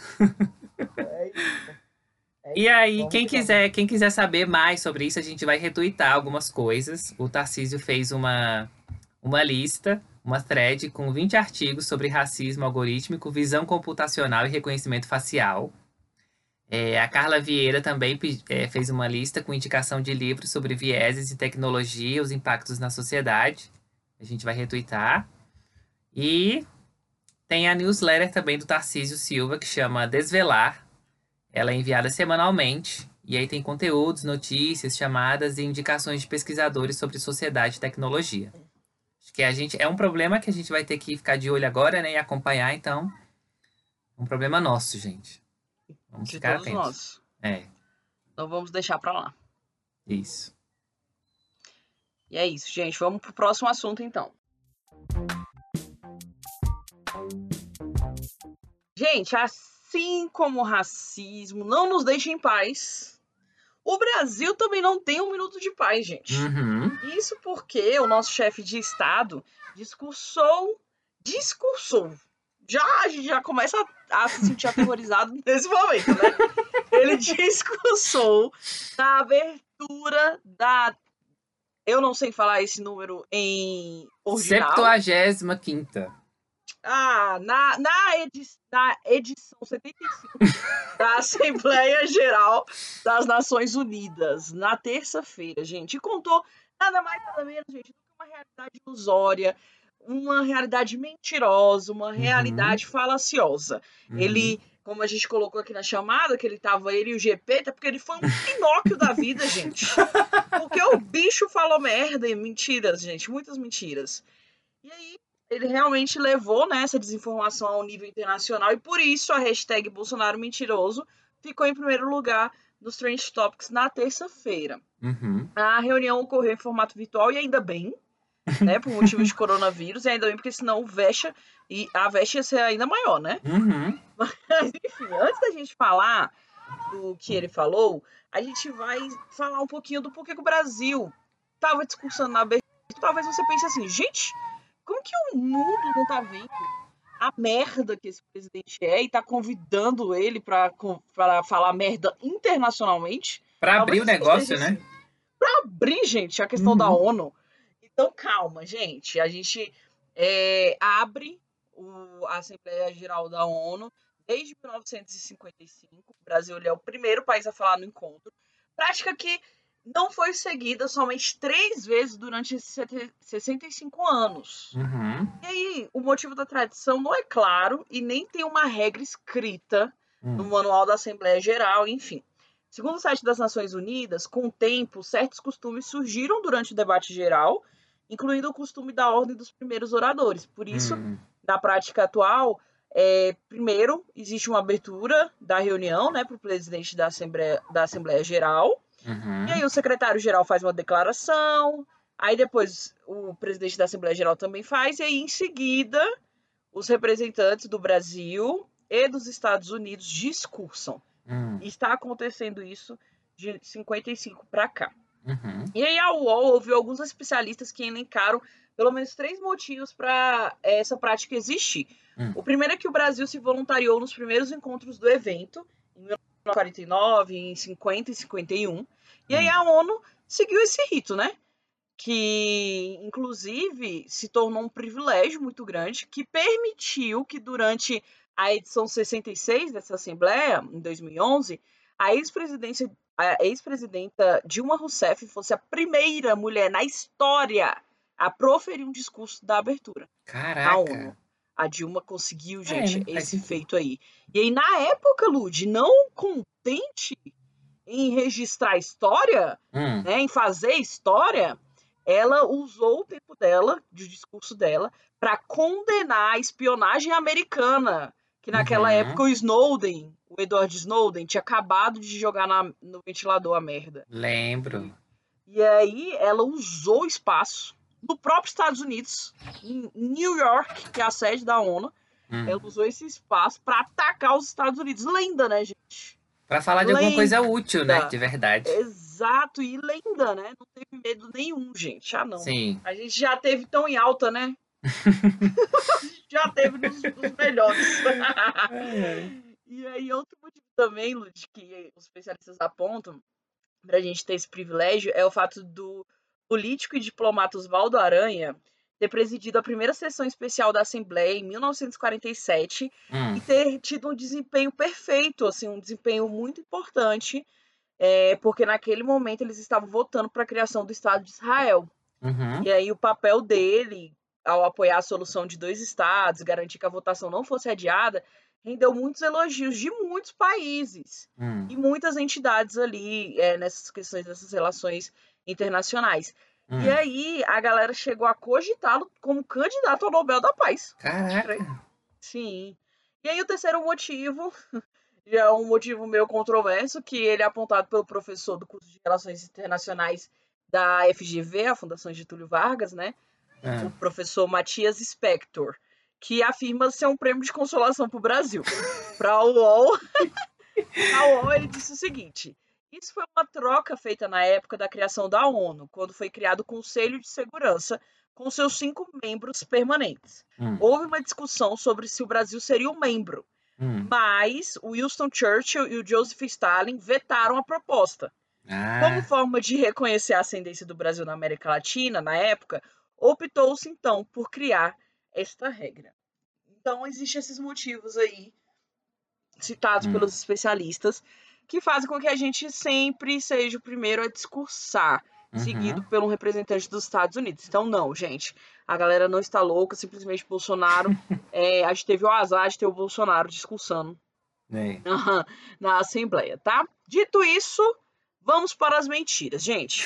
Speaker 2: É isso.
Speaker 3: E aí,
Speaker 2: Vamos
Speaker 3: quem
Speaker 2: que vamos.
Speaker 3: quiser, quem quiser saber mais sobre isso, a gente vai retweetar algumas coisas. O Tarcísio fez uma, uma lista, uma thread com vinte artigos sobre racismo algorítmico, visão computacional e reconhecimento facial. É, a Carla Vieira também pe- é, fez uma lista com indicação de livros sobre vieses e tecnologia, os impactos na sociedade. A gente vai retweetar. E tem a newsletter também do Tarcísio Silva, que chama Desvelar. Ela é enviada semanalmente. E aí tem conteúdos, notícias, chamadas e indicações de pesquisadores sobre sociedade e tecnologia. Acho que a gente é um problema que a gente vai ter que ficar de olho agora, né, e acompanhar, então, é um problema nosso, gente. Vamos
Speaker 2: De
Speaker 3: ficar
Speaker 2: todos
Speaker 3: atentos.
Speaker 2: nós.
Speaker 3: É,
Speaker 2: Então vamos deixar pra lá.
Speaker 3: isso.
Speaker 2: E é isso, gente. Vamos pro próximo assunto, então. Gente, assim como o racismo não nos deixa em paz, o Brasil também não tem um minuto de paz, gente.
Speaker 3: Uhum.
Speaker 2: Isso porque o nosso chefe de Estado discursou, discursou. Já, a gente já começa a, a se sentir aterrorizado nesse momento, né? Ele discursou na abertura da... Eu não sei falar esse número em original.
Speaker 3: Septuagésima quinta.
Speaker 2: Ah, na, na, edi na edição setenta e cinco da Assembleia Geral das Nações Unidas, na terça-feira, gente. E contou nada mais, nada menos, gente, do que uma realidade ilusória, uma realidade mentirosa, uma realidade
Speaker 3: Uhum.
Speaker 2: falaciosa.
Speaker 3: Uhum.
Speaker 2: Ele, como a gente colocou aqui na chamada, que ele tava, ele e o G P, é porque ele foi um Pinóquio da vida, gente. Porque o bicho falou merda e mentiras, gente, muitas mentiras. E aí, ele realmente levou, né, essa desinformação ao nível internacional e por isso a hashtag Bolsonaro Mentiroso ficou em primeiro lugar nos Trend Topics na terça-feira.
Speaker 3: Uhum.
Speaker 2: A reunião ocorreu em formato virtual e ainda bem, né, por motivo de coronavírus, e ainda bem porque senão o vexa, e a vexa ia ser ainda maior, né?
Speaker 3: Uhum.
Speaker 2: Mas, enfim, antes da gente falar do que ele falou, a gente vai falar um pouquinho do porquê que o Brasil estava discursando na abertura. Talvez você pense assim, gente, como que o mundo não tá vendo a merda que esse presidente é e tá convidando ele pra, pra falar merda internacionalmente?
Speaker 3: Pra abrir
Speaker 2: Talvez
Speaker 3: o
Speaker 2: você
Speaker 3: negócio,
Speaker 2: esteja
Speaker 3: né?
Speaker 2: assim, pra abrir, gente, a questão da
Speaker 3: Uhum.
Speaker 2: ONU. Então, calma, gente. A gente é, abre o, a Assembleia Geral da ONU desde mil novecentos e cinquenta e cinco. O Brasil ele é o primeiro país a falar no encontro. Prática que não foi seguida somente três vezes durante esses sessenta e cinco anos.
Speaker 3: Uhum.
Speaker 2: E aí, o motivo da tradição não é claro e nem tem uma regra escrita no
Speaker 3: Uhum.
Speaker 2: Manual da Assembleia Geral, enfim. Segundo o site das Nações Unidas, com o tempo, certos costumes surgiram durante o debate geral, incluindo o costume da ordem dos primeiros oradores. Por isso,
Speaker 3: Uhum.
Speaker 2: na prática atual, é, primeiro existe uma abertura da reunião, né, para o presidente da Assembleia, da Assembleia Geral,
Speaker 3: Uhum.
Speaker 2: e aí o secretário-geral faz uma declaração, aí depois o presidente da Assembleia Geral também faz, e aí em seguida os representantes do Brasil e dos Estados Unidos discursam.
Speaker 3: Uhum.
Speaker 2: E está acontecendo isso de cinquenta e cinco para cá.
Speaker 3: Uhum.
Speaker 2: E aí a U O L ouviu alguns especialistas que elencaram pelo menos três motivos para essa prática existir.
Speaker 3: Uhum.
Speaker 2: O primeiro é que o Brasil se voluntariou nos primeiros encontros do evento, em mil novecentos e quarenta e nove, em cinquenta e cinquenta e um, e aí a ONU seguiu esse rito, né? Que, inclusive, se tornou um privilégio muito grande, que permitiu que durante a edição sessenta e seis dessa Assembleia, em dois mil e onze, a ex-presidência, a ex-presidenta Dilma Rousseff fosse a primeira mulher na história a proferir um discurso da abertura na ONU.
Speaker 3: Caraca.
Speaker 2: A Dilma conseguiu,
Speaker 3: É,
Speaker 2: gente,
Speaker 3: né? Faz
Speaker 2: esse
Speaker 3: sentido.
Speaker 2: feito aí. E aí, na época, Lud, não contente em registrar a história,
Speaker 3: Hum.
Speaker 2: né, em fazer história, ela usou o tempo dela, de discurso dela, para condenar a espionagem americana, que naquela
Speaker 3: Uhum.
Speaker 2: época o Snowden, o Edward Snowden, tinha acabado de jogar na, no ventilador a merda.
Speaker 3: Lembro.
Speaker 2: E aí ela usou o espaço no próprio Estados Unidos, em New York, que é a sede da ONU,
Speaker 3: Hum.
Speaker 2: ela usou esse espaço para atacar os Estados Unidos. Lenda, né, gente?
Speaker 3: Pra falar de alguma coisa
Speaker 2: Lenda.
Speaker 3: útil, né? De verdade.
Speaker 2: Exato, e lenda, né? Não teve medo nenhum, gente. Ah, não.
Speaker 3: Sim.
Speaker 2: A gente já teve tão em alta, né? A gente já teve nos, nos melhores. E aí, outro motivo também, Lud, que os especialistas apontam pra gente ter esse privilégio é o fato do político e diplomata Oswaldo Aranha, ter presidido a primeira sessão especial da Assembleia em mil novecentos e quarenta e sete
Speaker 3: Hum.
Speaker 2: e ter tido um desempenho perfeito, assim, um desempenho muito importante, é, porque naquele momento eles estavam votando para a criação do Estado de Israel.
Speaker 3: Uhum.
Speaker 2: E aí o papel dele, ao apoiar a solução de dois estados, garantir que a votação não fosse adiada, rendeu muitos elogios de muitos países
Speaker 3: Hum.
Speaker 2: e muitas entidades ali é, nessas questões dessas relações internacionais.
Speaker 3: Hum.
Speaker 2: E aí a galera chegou a cogitá-lo como candidato ao Nobel da Paz.
Speaker 3: Caraca.
Speaker 2: Sim. E aí o terceiro motivo, já é um motivo meio controverso, que ele é apontado pelo professor do curso de Relações Internacionais da F G V, a Fundação Getúlio Vargas, né?
Speaker 3: Ah.
Speaker 2: O professor Matias Spector, que afirma ser um prêmio de consolação para o Brasil. Para o U O L, a U O L ele disse o seguinte: isso foi uma troca feita na época da criação da ONU, quando foi criado o Conselho de Segurança com seus cinco membros permanentes.
Speaker 3: Hum.
Speaker 2: Houve uma discussão sobre se o Brasil seria um membro,
Speaker 3: Hum.
Speaker 2: mas o Winston Churchill e o Joseph Stalin vetaram a proposta. Como
Speaker 3: Ah.
Speaker 2: forma de reconhecer a ascendência do Brasil na América Latina, na época, optou-se então por criar esta regra. Então, existem esses motivos aí, citados
Speaker 3: Hum.
Speaker 2: pelos especialistas, que fazem com que a gente sempre seja o primeiro a discursar,
Speaker 3: Uhum.
Speaker 2: seguido por um representante dos Estados Unidos. Então, não, gente, a galera não está louca, simplesmente Bolsonaro, é, a gente teve o azar de ter o Bolsonaro discursando
Speaker 3: É.
Speaker 2: na, na Assembleia, tá? Dito isso, vamos para as mentiras, gente.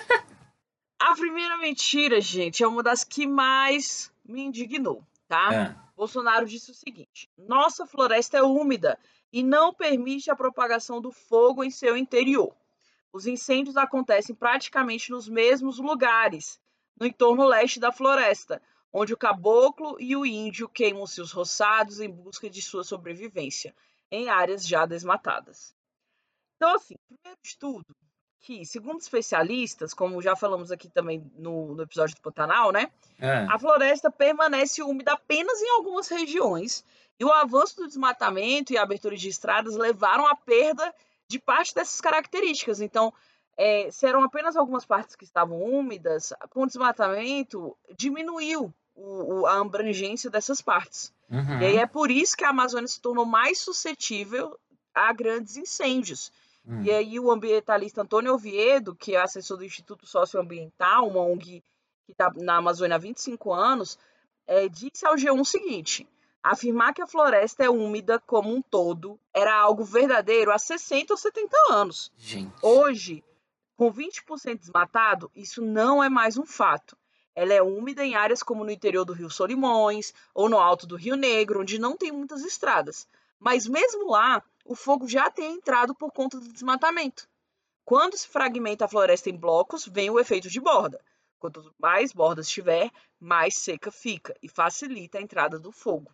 Speaker 2: A primeira mentira, gente, é uma das que mais me indignou, tá?
Speaker 3: Ah.
Speaker 2: Bolsonaro disse o seguinte: nossa floresta é úmida e não permite a propagação do fogo em seu interior. Os incêndios acontecem praticamente nos mesmos lugares, no entorno leste da floresta, onde o caboclo e o índio queimam seus roçados em busca de sua sobrevivência, em áreas já desmatadas. Então, assim, primeiro de tudo, que, segundo especialistas, como já falamos aqui também no, no episódio do Pantanal, né?
Speaker 3: Ah.
Speaker 2: A floresta permanece úmida apenas em algumas regiões e o avanço do desmatamento e a abertura de estradas levaram à perda de parte dessas características. Então, é, se eram apenas algumas partes que estavam úmidas, com o desmatamento diminuiu o, o, a abrangência dessas partes.
Speaker 3: Uhum.
Speaker 2: E aí é por isso que a Amazônia se tornou mais suscetível a grandes incêndios.
Speaker 3: Hum.
Speaker 2: E aí o ambientalista Antônio Oviedo, que é assessor do Instituto Socioambiental, uma O N G que está na Amazônia há vinte e cinco anos, é, disse ao G um o seguinte: afirmar que a floresta é úmida como um todo era algo verdadeiro há sessenta ou setenta anos.
Speaker 3: Gente.
Speaker 2: Hoje, com vinte por cento desmatado, isso não é mais um fato. Ela é úmida em áreas como no interior do Rio Solimões ou no alto do Rio Negro, onde não tem muitas estradas. Mas mesmo lá, o fogo já tem entrado por conta do desmatamento. Quando se fragmenta a floresta em blocos, vem o efeito de borda. Quanto mais bordas tiver, mais seca fica e facilita a entrada do fogo.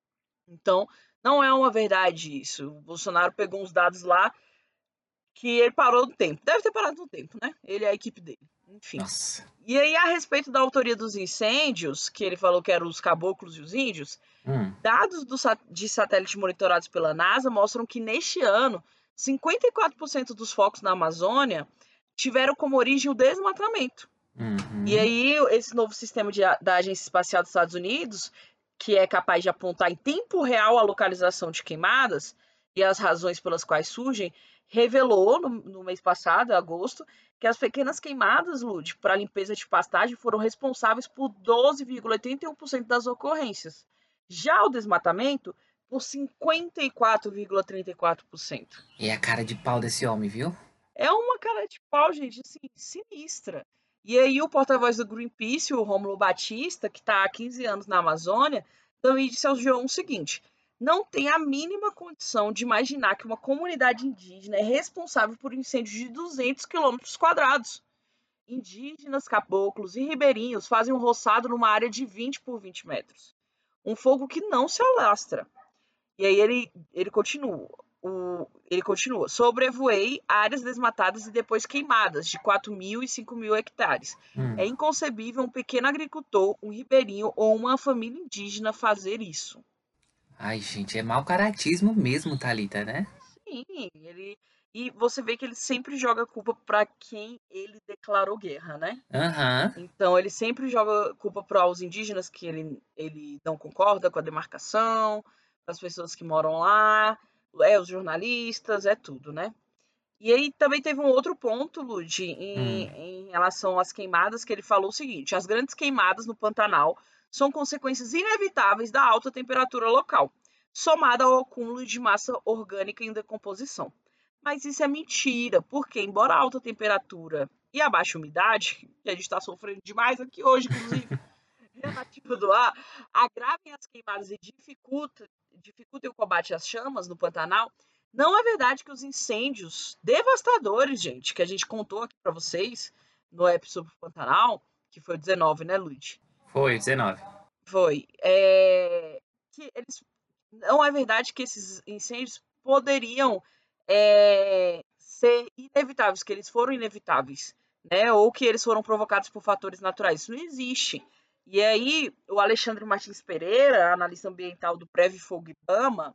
Speaker 2: Então, não é uma verdade isso. O Bolsonaro pegou uns dados lá que ele parou no tempo. Deve ter parado no tempo, né? Ele e a equipe dele. Enfim.
Speaker 3: Nossa.
Speaker 2: E aí, a respeito da autoria dos incêndios, que ele falou que eram os caboclos e os índios,
Speaker 3: Hum.
Speaker 2: dados do, de satélites monitorados pela NASA mostram que neste ano, cinquenta e quatro por cento dos focos na Amazônia tiveram como origem o desmatamento.
Speaker 3: Uhum.
Speaker 2: E aí, esse novo sistema de, da Agência Espacial dos Estados Unidos, que é capaz de apontar em tempo real a localização de queimadas e as razões pelas quais surgem, revelou no, no mês passado, em agosto, que as pequenas queimadas, Lud, para limpeza de pastagem foram responsáveis por doze vírgula oitenta e um por cento das ocorrências. Já o desmatamento, por cinquenta e quatro vírgula trinta e quatro por cento.
Speaker 3: É a cara de pau desse homem, viu?
Speaker 2: É uma cara de pau, gente, assim, sinistra. E aí o porta-voz do Greenpeace, o Rômulo Batista, que está há quinze anos na Amazônia, também disse ao G um o seguinte: não tem a mínima condição de imaginar que uma comunidade indígena é responsável por incêndios de duzentos quilômetros quadrados. Indígenas, caboclos e ribeirinhos fazem um roçado numa área de vinte por vinte metros. Um fogo que não se alastra. E aí ele, ele continua. O, ele continua. Sobrevoei áreas desmatadas e depois queimadas, de quatro mil e cinco mil hectares.
Speaker 3: Hum.
Speaker 2: É inconcebível um pequeno agricultor, um ribeirinho ou uma família indígena fazer isso.
Speaker 3: Ai, gente, é mau caratismo mesmo, Thalita, né?
Speaker 2: Sim, ele, E você vê que ele sempre joga a culpa para quem ele declarou guerra, né?
Speaker 3: Aham.
Speaker 2: Então ele sempre joga culpa para os indígenas que ele, ele não concorda com a demarcação, as pessoas que moram lá, é os jornalistas, é tudo, né? E aí também teve um outro ponto, Lud,
Speaker 3: Hum.
Speaker 2: em, em relação às queimadas, que ele falou o seguinte: as grandes queimadas no Pantanal são consequências inevitáveis da alta temperatura local, somada ao acúmulo de massa orgânica em decomposição. Mas isso é mentira, porque embora a alta temperatura e a baixa umidade, que a gente está sofrendo demais aqui hoje, inclusive, relativa do ar, agravem as queimadas e dificultem, dificultem o combate às chamas no Pantanal, não é verdade que os incêndios devastadores, gente, que a gente contou aqui para vocês no episódio sobre o Pantanal, que foi o dezenove, né, Luiz?
Speaker 3: Foi, dezenove.
Speaker 2: Foi. É, que eles, não é verdade que esses incêndios poderiam é, ser inevitáveis, que eles foram inevitáveis, né? Ou que eles foram provocados por fatores naturais. Isso não existe. E aí, o Alexandre Martins Pereira, analista ambiental do Prev Fogo Ibama,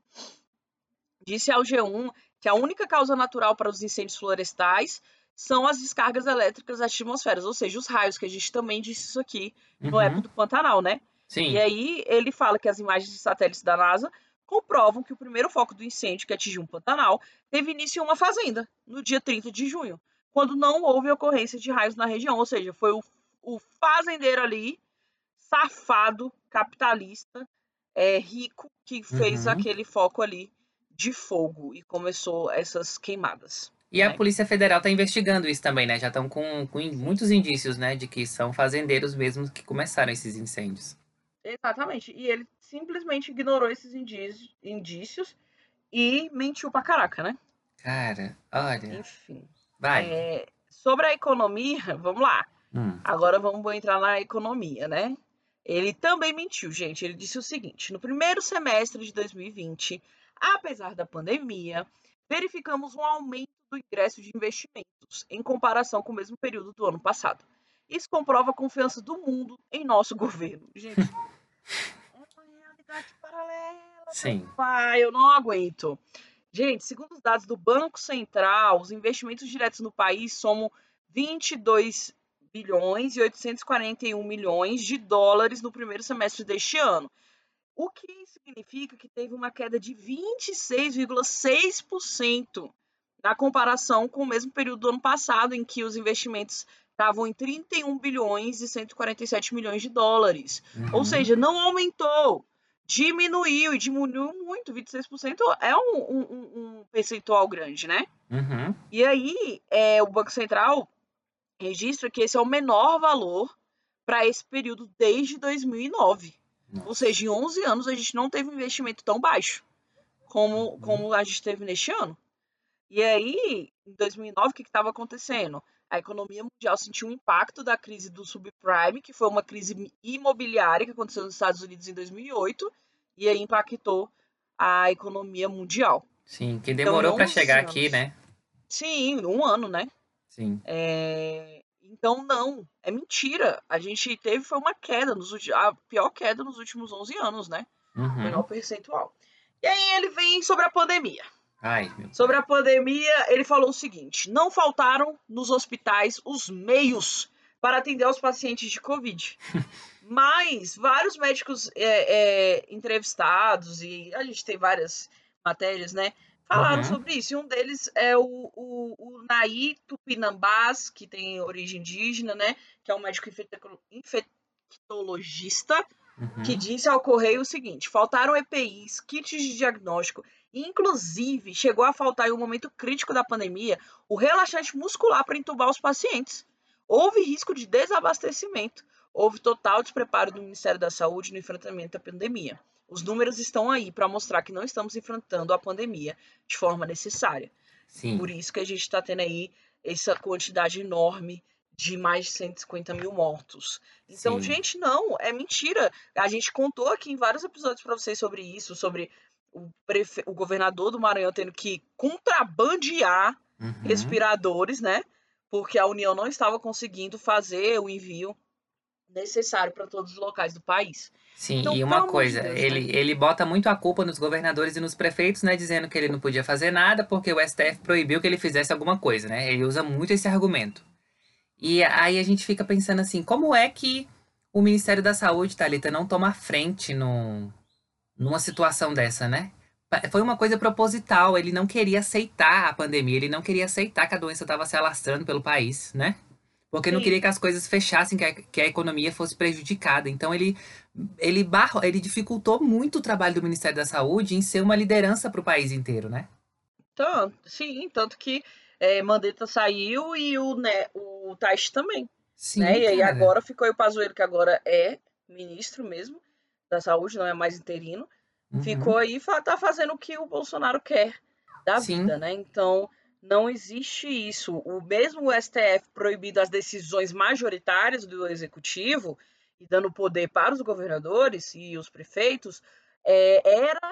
Speaker 2: disse ao G um que a única causa natural para os incêndios florestais são as descargas elétricas das atmosferas, ou seja, os raios, que a gente também disse isso aqui no
Speaker 3: Uhum.
Speaker 2: época do Pantanal, né?
Speaker 3: Sim.
Speaker 2: E aí ele fala que as imagens de satélites da NASA comprovam que o primeiro foco do incêndio que atingiu um Pantanal teve início em uma fazenda, no dia trinta de junho, quando não houve ocorrência de raios na região, ou seja, foi o, o fazendeiro ali, safado, capitalista, é, rico, que fez
Speaker 3: Uhum.
Speaker 2: aquele foco ali de fogo e começou essas queimadas.
Speaker 3: E a
Speaker 2: né?
Speaker 3: Polícia Federal está investigando isso também, né? Já estão com, com muitos indícios, né? De que são fazendeiros mesmo que começaram esses incêndios.
Speaker 2: Exatamente. E ele simplesmente ignorou esses indícios, indícios e mentiu pra caraca, né?
Speaker 3: Cara, olha.
Speaker 2: Enfim.
Speaker 3: Vai.
Speaker 2: É, sobre a economia, vamos lá.
Speaker 3: Hum.
Speaker 2: Agora vamos entrar na economia, né? Ele também mentiu, gente. Ele disse o seguinte: no primeiro semestre de dois mil e vinte, apesar da pandemia, verificamos um aumento do ingresso de investimentos em comparação com o mesmo período do ano passado. Isso comprova a confiança do mundo em nosso governo. Gente, é uma realidade paralela.
Speaker 3: Sim.
Speaker 2: Pai, eu não aguento. Gente, segundo os dados do Banco Central, os investimentos diretos no país somam vinte e dois bilhões e oitocentos e quarenta e um milhões de dólares no primeiro semestre deste ano. O que significa que teve uma queda de vinte e seis vírgula seis por cento na comparação com o mesmo período do ano passado, em que os investimentos estavam em trinta e um bilhões e cento e quarenta e sete milhões de dólares.
Speaker 3: Uhum.
Speaker 2: Ou seja, não aumentou, diminuiu e diminuiu muito. vinte e seis por cento é um, um, um percentual grande, né?
Speaker 3: Uhum.
Speaker 2: E aí, é, o Banco Central registra que esse é o menor valor para esse período desde dois mil e nove.
Speaker 3: Nossa.
Speaker 2: Ou seja, em onze anos a gente não teve um investimento tão baixo como,
Speaker 3: Uhum.
Speaker 2: como a gente teve neste ano. E aí, em dois mil e nove, o que estava acontecendo? A economia mundial sentiu um impacto da crise do subprime, que foi uma crise imobiliária que aconteceu nos Estados Unidos em dois mil e oito, e aí impactou a economia mundial.
Speaker 3: Sim, que
Speaker 2: Então,
Speaker 3: demorou
Speaker 2: em
Speaker 3: para
Speaker 2: onze
Speaker 3: chegar
Speaker 2: anos,
Speaker 3: aqui, né?
Speaker 2: Sim, um ano, né?
Speaker 3: Sim.
Speaker 2: É, então, não, é mentira. A gente teve foi uma queda, nos, a pior queda nos últimos onze anos, né?
Speaker 3: Uhum.
Speaker 2: Menor percentual. E aí ele vem sobre a pandemia.
Speaker 3: Ai, meu
Speaker 2: Sobre
Speaker 3: pai.
Speaker 2: a pandemia, ele falou o seguinte: não faltaram nos hospitais os meios para atender aos pacientes de Covid. Mas vários médicos é, é, entrevistados, e a gente tem várias matérias, né? Falaram
Speaker 3: Uhum.
Speaker 2: sobre isso. E um deles é o, o, o Naí Tupinambás, que tem origem indígena, né? Que é um médico infectologista,
Speaker 3: Uhum.
Speaker 2: que disse ao Correio o seguinte: faltaram E P Is, kits de diagnóstico, e inclusive chegou a faltar em um momento crítico da pandemia o relaxante muscular para entubar os pacientes. Houve risco de desabastecimento. Houve total despreparo do Ministério da Saúde no enfrentamento da pandemia. Os números estão aí para mostrar que não estamos enfrentando a pandemia de forma necessária.
Speaker 3: Sim.
Speaker 2: Por isso que a gente está tendo aí essa quantidade enorme de mais de cento e cinquenta mil mortos. Então,
Speaker 3: Sim.
Speaker 2: gente, não, é mentira. A gente contou aqui em vários episódios para vocês sobre isso, sobre o, prefe... o governador do Maranhão tendo que contrabandear
Speaker 3: Uhum.
Speaker 2: respiradores, né? Porque a União não estava conseguindo fazer o envio necessário para todos os locais do país.
Speaker 3: Sim,
Speaker 2: Então,
Speaker 3: e
Speaker 2: pelo
Speaker 3: uma
Speaker 2: amor de
Speaker 3: coisa,
Speaker 2: Deus, né?
Speaker 3: ele, ele bota muito a culpa nos governadores e nos prefeitos, né? Dizendo que ele não podia fazer nada porque o S T F proibiu que ele fizesse alguma coisa, né? Ele usa muito esse argumento. E aí a gente fica pensando assim, como é que o Ministério da Saúde, Thalita, não toma frente num, numa situação dessa, né? Pa- Foi uma coisa proposital, ele não queria aceitar a pandemia, ele não queria aceitar que a doença estava se alastrando pelo país, né? Porque não queria
Speaker 2: Sim,
Speaker 3: que as coisas fechassem, que a, que a economia fosse prejudicada. Então ele, ele, barrou, ele dificultou muito o trabalho do Ministério da Saúde em ser uma liderança para o país inteiro, né?
Speaker 2: tanto, sim, tanto que é, Mandetta saiu e o, né, o Taish também, né?
Speaker 3: Sim,
Speaker 2: E aí
Speaker 3: cara.
Speaker 2: agora ficou aí o Pazuello, que agora é ministro mesmo da saúde, não é mais interino. Ficou
Speaker 3: Uhum.
Speaker 2: aí e tá fazendo o que o Bolsonaro quer da
Speaker 3: Sim.
Speaker 2: vida, né? Então não existe isso. O mesmo S T F proibindo as decisões majoritárias do executivo e dando poder para os governadores e os prefeitos, é, era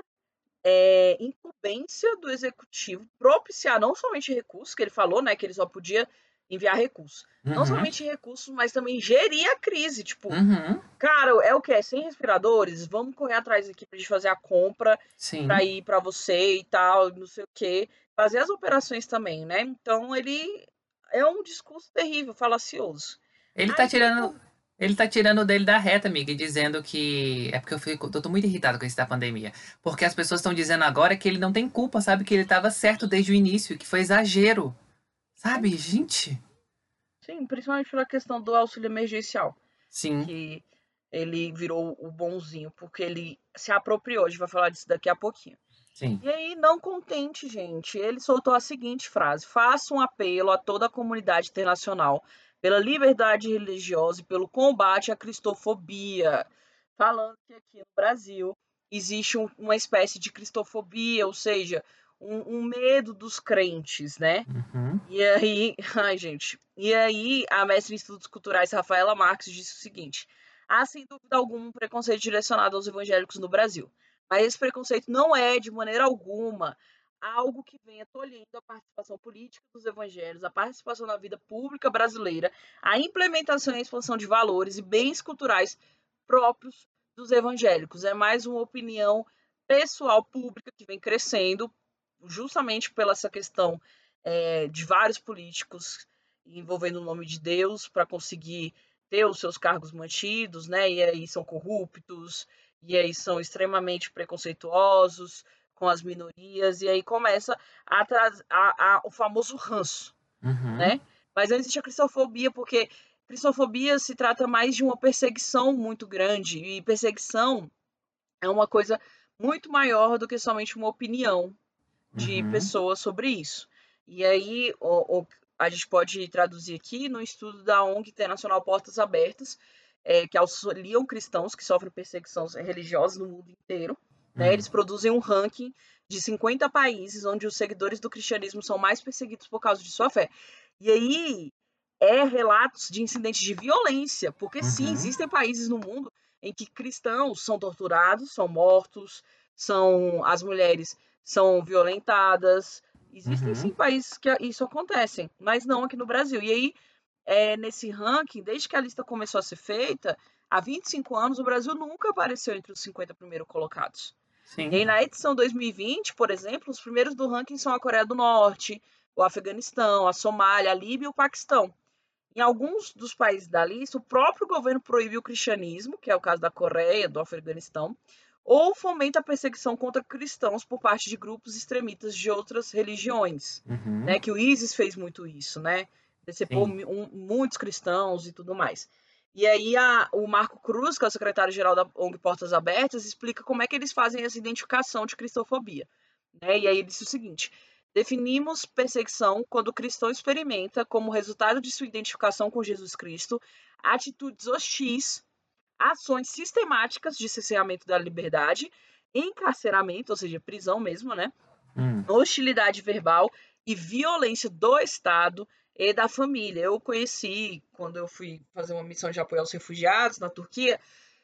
Speaker 2: é, incumbência do executivo propiciar não somente recursos, que ele falou, né, que ele só podia enviar recursos, não
Speaker 3: Uhum.
Speaker 2: somente recursos, mas também gerir a crise, tipo,
Speaker 3: Uhum.
Speaker 2: cara, é o que? Sem respiradores? Vamos correr atrás aqui pra gente fazer a compra
Speaker 3: Sim.
Speaker 2: pra ir pra você e tal, não sei o quê. Fazer as operações também, né? Então ele é um discurso terrível, falacioso.
Speaker 3: Ele tá
Speaker 2: Aí tem
Speaker 3: tirando.
Speaker 2: o.
Speaker 3: Ele tá tirando dele da reta, amiga, e dizendo que. É porque eu, fico, eu tô muito irritado com isso da pandemia. Porque as pessoas estão dizendo agora que ele não tem culpa, sabe? Que ele tava certo desde o início, que foi exagero.
Speaker 2: Sim,
Speaker 3: Sabe, gente?
Speaker 2: sim, principalmente pela questão do auxílio emergencial,
Speaker 3: Sim,
Speaker 2: que ele virou o bonzinho, porque ele se apropriou. A gente vai falar disso daqui a pouquinho.
Speaker 3: sim.
Speaker 2: E aí, não contente, gente, ele soltou a seguinte frase: faça um apelo a toda a comunidade internacional pela liberdade religiosa e pelo combate à cristofobia. Falando que aqui no Brasil existe um- uma espécie de cristofobia, ou seja, um, um medo dos crentes, né?
Speaker 3: Uhum.
Speaker 2: E aí, ai, gente, e aí a mestre em estudos culturais Rafaela Marques disse o seguinte: há sem dúvida alguma um preconceito direcionado aos evangélicos no Brasil, mas esse preconceito não é, de maneira alguma, algo que venha tolhendo a participação política dos evangélicos, a participação na vida pública brasileira, a implementação e a expansão de valores e bens culturais próprios dos evangélicos. É mais uma opinião pessoal pública que vem crescendo, justamente pela essa questão é, de vários políticos envolvendo o nome de Deus para conseguir ter os seus cargos mantidos, né? E aí são corruptos, e aí são extremamente preconceituosos com as minorias, e aí começa a, a, a o famoso ranço,
Speaker 3: Uhum.
Speaker 2: né? Mas não existe a cristofobia, porque cristofobia se trata mais de uma perseguição muito grande, e perseguição é uma coisa muito maior do que somente uma opinião de
Speaker 3: Uhum.
Speaker 2: pessoas sobre isso. E aí o, o, a gente pode traduzir aqui no estudo da O N G Internacional Portas Abertas, é, que auxiliam cristãos que sofrem perseguições religiosas no mundo inteiro. Né?
Speaker 3: Uhum.
Speaker 2: Eles produzem um ranking de cinquenta países onde os seguidores do cristianismo são mais perseguidos por causa de sua fé. E aí é relatos de incidentes de violência, porque sim,
Speaker 3: Uhum.
Speaker 2: existem países no mundo em que cristãos são torturados, são mortos, são as mulheres são violentadas. Existem
Speaker 3: Uhum.
Speaker 2: sim países que isso acontece, mas não aqui no Brasil. E aí, é, nesse ranking, desde que a lista começou a ser feita, há vinte e cinco anos, o Brasil nunca apareceu entre os cinquenta primeiros colocados. E
Speaker 3: Sim.
Speaker 2: aí, na edição dois mil e vinte, por exemplo, os primeiros do ranking são a Coreia do Norte, o Afeganistão, a Somália, a Líbia e o Paquistão. Em alguns dos países da lista, o próprio governo proibiu o cristianismo, que é o caso da Coreia, do Afeganistão, ou fomenta a perseguição contra cristãos por parte de grupos extremistas de outras religiões,
Speaker 3: Uhum.
Speaker 2: né? Que o ISIS fez muito isso, né? Decepou
Speaker 3: Sim.
Speaker 2: um, muitos cristãos e tudo mais. E aí a, o Marco Cruz, que é o secretário-geral da O N G Portas Abertas, explica como é que eles fazem essa identificação de cristofobia. Né? E aí ele disse o seguinte: definimos perseguição quando o cristão experimenta, como resultado de sua identificação com Jesus Cristo, atitudes hostis, ações sistemáticas de cerceamento da liberdade, encarceramento, ou seja, prisão mesmo, né?
Speaker 3: Hum.
Speaker 2: Hostilidade verbal e violência do Estado e da família. Eu conheci, quando eu fui fazer uma missão de apoio aos refugiados na Turquia,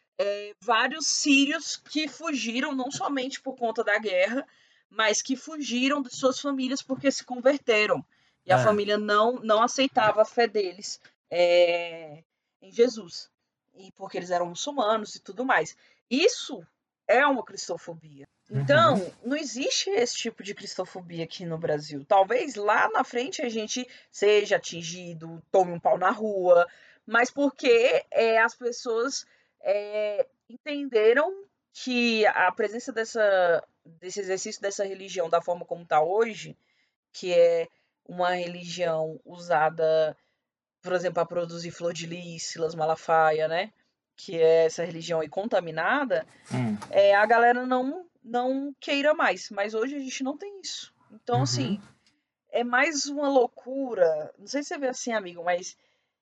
Speaker 2: é, vários sírios que fugiram não somente por conta da guerra, mas que fugiram de suas famílias porque se converteram. E a
Speaker 3: Ah.
Speaker 2: família não, não aceitava a fé deles é, em Jesus. e porque eles eram muçulmanos e tudo mais. Isso é uma cristofobia. Então,
Speaker 3: Uhum.
Speaker 2: não existe esse tipo de cristofobia aqui no Brasil. Talvez lá na frente a gente seja atingido, tome um pau na rua, mas porque é, as pessoas é, entenderam que a presença dessa, desse exercício dessa religião da forma como está hoje, que é uma religião usada, por exemplo, para produzir flor de lis, Silas Malafaia, né? Que é essa religião aí contaminada,
Speaker 3: Hum.
Speaker 2: é, a galera não, não queira mais. Mas hoje a gente não tem isso. Então,
Speaker 3: Uhum.
Speaker 2: assim, é mais uma loucura. Não sei se você vê assim, amigo, mas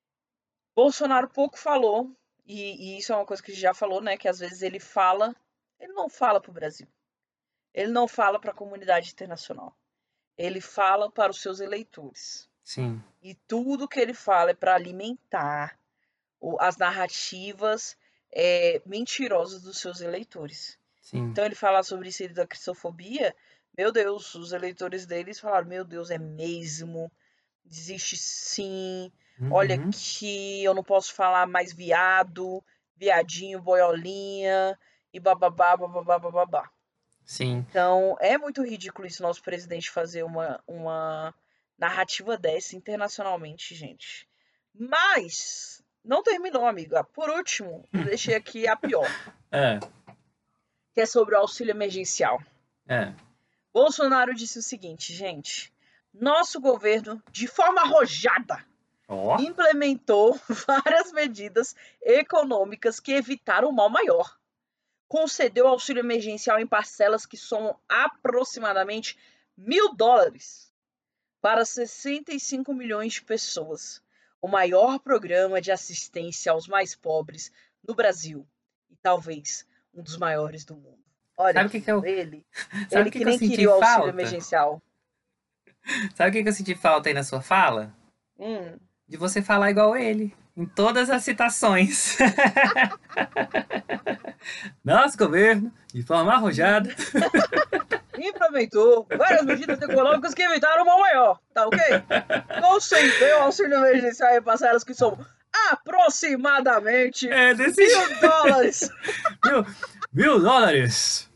Speaker 2: Bolsonaro pouco falou, e, e isso é uma coisa que a gente já falou, né? Que às vezes ele fala, ele não fala para o Brasil. Ele não fala para a comunidade internacional. Ele fala para os seus eleitores.
Speaker 3: Sim.
Speaker 2: E tudo que ele fala é para alimentar o- as narrativas é, mentirosas dos seus eleitores.
Speaker 3: Sim.
Speaker 2: Então ele fala sobre isso aí da cristofobia. Meu Deus, os eleitores deles falaram: Meu Deus, é mesmo? Existe sim. Olha
Speaker 3: Uhum.
Speaker 2: aqui, eu não posso falar mais viado, viadinho, boiolinha e bababá, bababá, bababá.
Speaker 3: Sim.
Speaker 2: Então é muito ridículo isso, nosso presidente fazer uma, uma narrativa dessa internacionalmente, gente. Mas não terminou, amiga. Por último, eu deixei aqui a pior,
Speaker 3: É.
Speaker 2: que é sobre o auxílio emergencial.
Speaker 3: É.
Speaker 2: Bolsonaro disse o seguinte, gente: nosso governo, de forma arrojada,
Speaker 3: Ó.
Speaker 2: implementou várias medidas econômicas que evitaram o mal maior. Concedeu auxílio emergencial em parcelas que somam aproximadamente mil dólares para sessenta e cinco milhões de pessoas. O maior programa de assistência aos mais pobres no Brasil. E talvez um dos maiores do mundo. Olha
Speaker 3: Sabe o
Speaker 2: que
Speaker 3: que que eu...
Speaker 2: ele,
Speaker 3: Sabe
Speaker 2: ele
Speaker 3: o que
Speaker 2: que
Speaker 3: que eu
Speaker 2: nem
Speaker 3: senti
Speaker 2: queria o auxílio
Speaker 3: falta?
Speaker 2: emergencial.
Speaker 3: Sabe o que que eu senti falta aí na sua fala?
Speaker 2: Hum.
Speaker 3: De você falar igual ele. Em todas as citações. Nosso governo, de forma arrojada.
Speaker 2: Implementou várias medidas econômicas que evitaram o mal maior, tá ok? Concedeu auxílio emergencial em parcelas que são aproximadamente
Speaker 3: É desse
Speaker 2: mil dólares.
Speaker 3: Mil, mil dólares.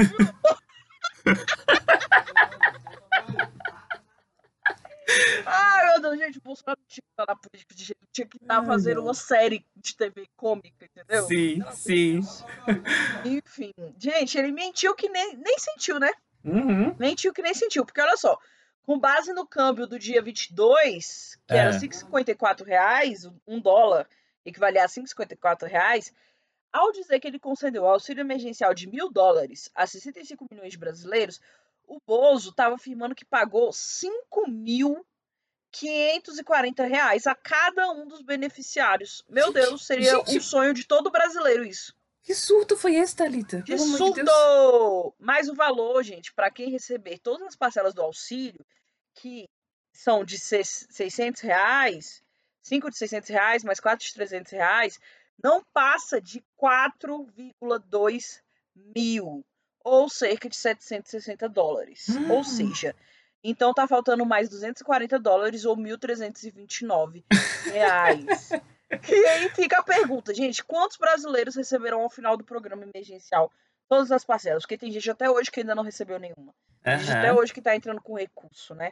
Speaker 2: Ai, meu Deus, gente, o Bolsonaro tinha que estar na política de jeito, tinha que estar
Speaker 3: Ai,
Speaker 2: fazendo
Speaker 3: não.
Speaker 2: uma série de T V cômica, entendeu?
Speaker 3: Sim,
Speaker 2: Pelo amor de
Speaker 3: sim.
Speaker 2: Deus. Enfim, gente, ele mentiu que nem, nem sentiu, né?
Speaker 3: Uhum.
Speaker 2: Mentiu que nem sentiu, porque olha só, com base no câmbio do dia vinte e dois, que era
Speaker 3: É.
Speaker 2: cinco e cinquenta e quatro reais, um dólar equivalia a cinco e cinquenta e quatro reais, ao dizer que ele concedeu auxílio emergencial de mil dólares a sessenta e cinco milhões de brasileiros, o Bozo estava afirmando que pagou cinco mil quinhentos e quarenta reais a cada um dos beneficiários. Meu
Speaker 3: Gente,
Speaker 2: Deus, seria um
Speaker 3: gente,
Speaker 2: sonho de todo brasileiro isso.
Speaker 3: que surto foi esse, Thalita?
Speaker 2: Que
Speaker 3: Pelo amor de Deus.
Speaker 2: surto! Mas o valor, gente, para quem receber todas as parcelas do auxílio, que são de seiscentos reais, cinco de seiscentos reais, mais quatro de trezentos reais, não passa de quatro vírgula dois mil, ou cerca de setecentos e sessenta dólares.
Speaker 3: Hum.
Speaker 2: Ou seja, então tá faltando mais duzentos e quarenta dólares ou mil trezentos e vinte e nove reais. E aí fica a pergunta, gente, quantos brasileiros receberão ao final do programa emergencial todas as parcelas? Porque tem gente até hoje que ainda não recebeu nenhuma. Tem gente até
Speaker 3: Aham.
Speaker 2: hoje que tá entrando com recurso, né?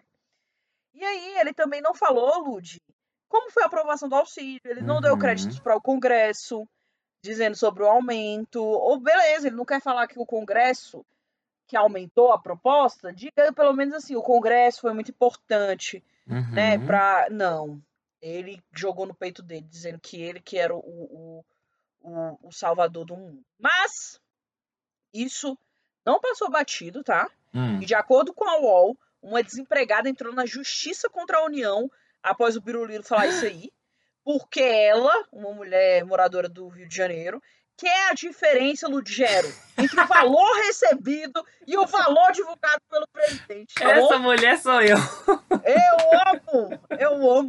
Speaker 2: E aí ele também não falou, Lud, como foi a aprovação do auxílio. Ele não deu
Speaker 3: Uhum.
Speaker 2: créditos para o Congresso, dizendo sobre o aumento. Ou beleza, ele não quer falar que o Congresso, que aumentou a proposta, diga pelo menos assim, o Congresso foi muito importante, né?
Speaker 3: Uhum.
Speaker 2: Pra... Não. Ele jogou no peito dele, dizendo que ele que era o, o, o, o salvador do mundo. Mas isso não passou batido, tá?
Speaker 3: Hum.
Speaker 2: E de acordo com a U O L, uma desempregada entrou na justiça contra a União após o Biruliro falar isso aí, porque ela, uma mulher moradora do Rio de Janeiro, quer a diferença, Ludgero, entre o valor recebido e o valor divulgado pelo presidente, tá
Speaker 3: Essa
Speaker 2: bom?
Speaker 3: mulher sou eu.
Speaker 2: Eu amo, eu amo.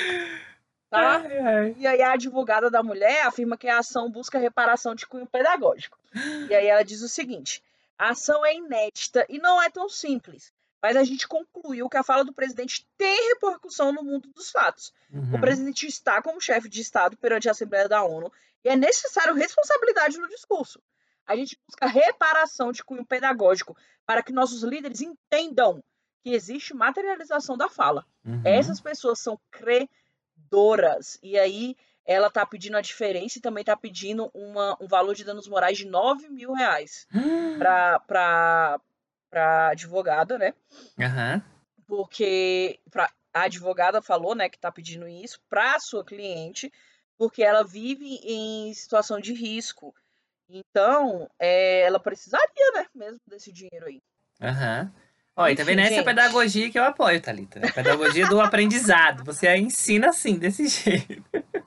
Speaker 2: Tá?
Speaker 3: Ai, ai.
Speaker 2: E aí a advogada da mulher afirma que a ação busca reparação de cunho pedagógico. E aí ela diz o seguinte: a ação é inédita e não é tão simples. Mas a gente concluiu que a fala do presidente tem repercussão no mundo dos fatos.
Speaker 3: Uhum.
Speaker 2: O presidente está como chefe de Estado perante a Assembleia da ONU e é necessário responsabilidade no discurso. A gente busca reparação de cunho pedagógico para que nossos líderes entendam que existe materialização da fala.
Speaker 3: Uhum.
Speaker 2: Essas pessoas são credoras. E aí ela está pedindo a diferença e também está pedindo uma, um valor de danos morais de nove mil reais para a advogada, né?
Speaker 3: Uhum.
Speaker 2: Porque pra, a advogada falou, né, que está pedindo isso para a sua cliente, porque ela vive em situação de risco. Então, é, ela precisaria, né, mesmo desse dinheiro aí.
Speaker 3: Aham. Olha, tá
Speaker 2: Enfim,
Speaker 3: vendo? Essa é a
Speaker 2: gente.
Speaker 3: pedagogia que eu apoio, Thalita. A pedagogia do aprendizado. Você a ensina assim, desse jeito.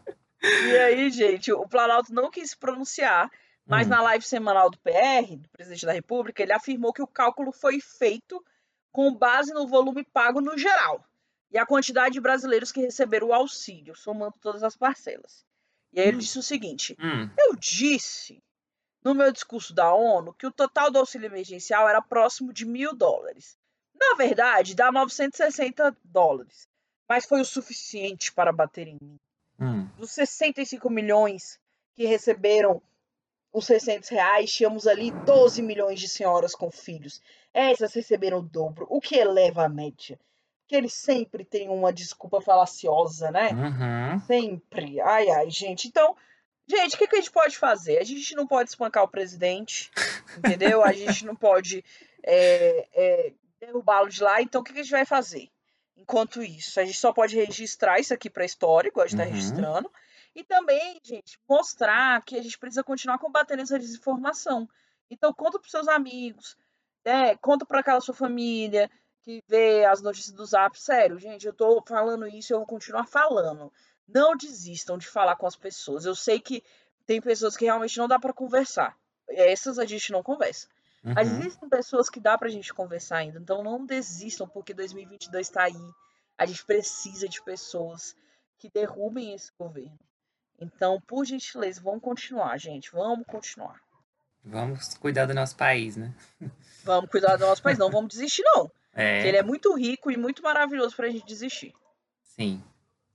Speaker 2: E aí, gente, o Planalto não quis se pronunciar, mas
Speaker 3: Hum.
Speaker 2: na live semanal do P R, do presidente da República, ele afirmou que o cálculo foi feito com base no volume pago no geral e a quantidade de brasileiros que receberam o auxílio, somando todas as parcelas. E aí ele disse o seguinte:
Speaker 3: Hum.
Speaker 2: eu disse no meu discurso da ONU que o total do auxílio emergencial era próximo de mil dólares. Na verdade, dá novecentos e sessenta dólares, mas foi o suficiente para bater em mim.
Speaker 3: Hum.
Speaker 2: Dos sessenta e cinco milhões que receberam os seiscentos reais, tínhamos ali doze milhões de senhoras com filhos. Essas receberam o dobro, o que eleva a média. Porque eles sempre têm uma desculpa falaciosa, né?
Speaker 3: Uhum.
Speaker 2: Sempre. Ai, ai, gente. Então, gente, o que, que a gente pode fazer? A gente não pode espancar o presidente, entendeu? A gente não pode é, é, derrubá-lo de lá. Então, o que, que a gente vai fazer? Enquanto isso, a gente só pode registrar isso aqui para a história, igual a gente está
Speaker 3: Uhum.
Speaker 2: registrando. E também, gente, mostrar que a gente precisa continuar combatendo essa desinformação. Então, conta para seus amigos, né? Conta para aquela sua família que vê as notícias do Zap. Sério, gente, eu tô falando isso e eu vou continuar falando. Não desistam de falar com as pessoas. Eu sei que tem pessoas que realmente não dá para conversar. Essas a gente não conversa. Mas
Speaker 3: Uhum.
Speaker 2: existem pessoas que dá pra gente conversar ainda. Então não desistam, porque dois mil e vinte e dois tá aí. A gente precisa de pessoas que derrubem esse governo. Então, por gentileza, vamos continuar, gente. Vamos continuar.
Speaker 3: Vamos cuidar do nosso país, né?
Speaker 2: Vamos cuidar do nosso país. Não vamos desistir, não.
Speaker 3: É.
Speaker 2: Porque ele é muito rico e muito maravilhoso pra gente desistir.
Speaker 3: Sim.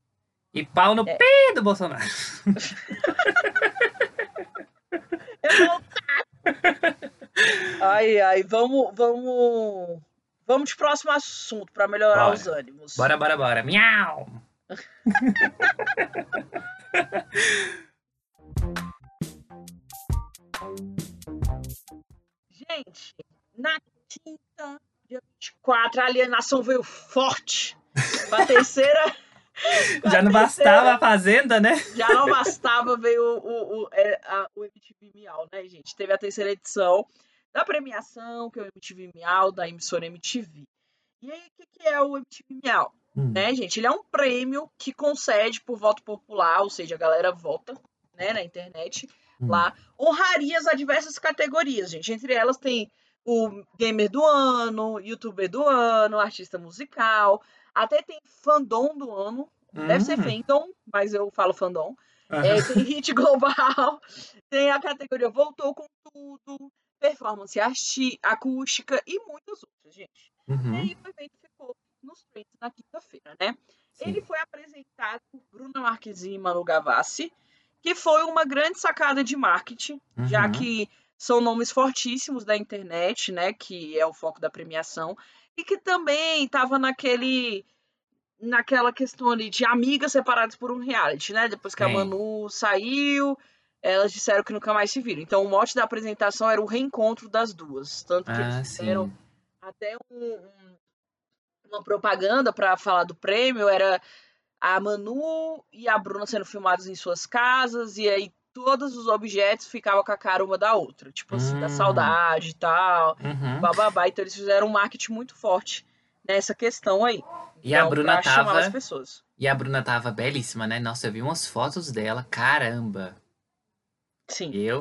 Speaker 3: E pau no
Speaker 2: É.
Speaker 3: pé do Bolsonaro.
Speaker 2: Eu não... Ai, ai, vamos, vamos, vamos de próximo assunto para melhorar
Speaker 3: Bora.
Speaker 2: os ânimos.
Speaker 3: Bora, bora, bora. Miau!
Speaker 2: Gente, na quinta, dia vinte e quatro, a alienação veio forte. A terceira...
Speaker 3: Já não bastava a Fazenda, né?
Speaker 2: Já não bastava, veio o, o, o, é, a, o M T V Miau, né, gente? Teve a terceira edição da premiação, que é o M T V Miau, da emissora M T V. E aí, o que, que é o M T V Miau?
Speaker 3: Hum.
Speaker 2: Né, gente? Ele é um prêmio que concede por voto popular, ou seja, a galera vota, né, na internet,
Speaker 3: hum.
Speaker 2: lá, honrarias a diversas categorias, gente. Entre elas tem o gamer do ano, youtuber do ano, artista musical, até tem fandom do ano,
Speaker 3: Hum.
Speaker 2: deve ser fandom, mas eu falo fandom.
Speaker 3: Uhum.
Speaker 2: É, tem hit global, tem a categoria Voltou com Tudo, performance arti- acústica e muitas outras, gente.
Speaker 3: Uhum.
Speaker 2: E aí o evento ficou nos trends na quinta-feira, né?
Speaker 3: Sim.
Speaker 2: Ele foi apresentado por Bruna Marquezine e Manu Gavassi, que foi uma grande sacada de marketing,
Speaker 3: Uhum.
Speaker 2: já que são nomes fortíssimos da internet, né? Que é o foco da premiação, e que também estava naquele... naquela questão ali de amigas separadas por um reality, né? Depois que
Speaker 3: Sim.
Speaker 2: a Manu saiu, elas disseram que nunca mais se viram. Então, o mote da apresentação era o reencontro das duas. Tanto que
Speaker 3: Ah,
Speaker 2: eles fizeram
Speaker 3: sim.
Speaker 2: até um, um, uma propaganda para falar do prêmio. Era a Manu e a Bruna sendo filmados em suas casas, e aí todos os objetos ficavam com a cara uma da outra. Tipo assim,
Speaker 3: Hum.
Speaker 2: da saudade e tal,
Speaker 3: Uhum.
Speaker 2: bababá. Então, eles fizeram um marketing muito forte nessa questão aí.
Speaker 3: E a
Speaker 2: Então,
Speaker 3: Bruna
Speaker 2: pra chamar
Speaker 3: tava-
Speaker 2: as pessoas.
Speaker 3: E a Bruna tava belíssima, né? Nossa, eu vi umas fotos dela. Caramba.
Speaker 2: Sim.
Speaker 3: Eu.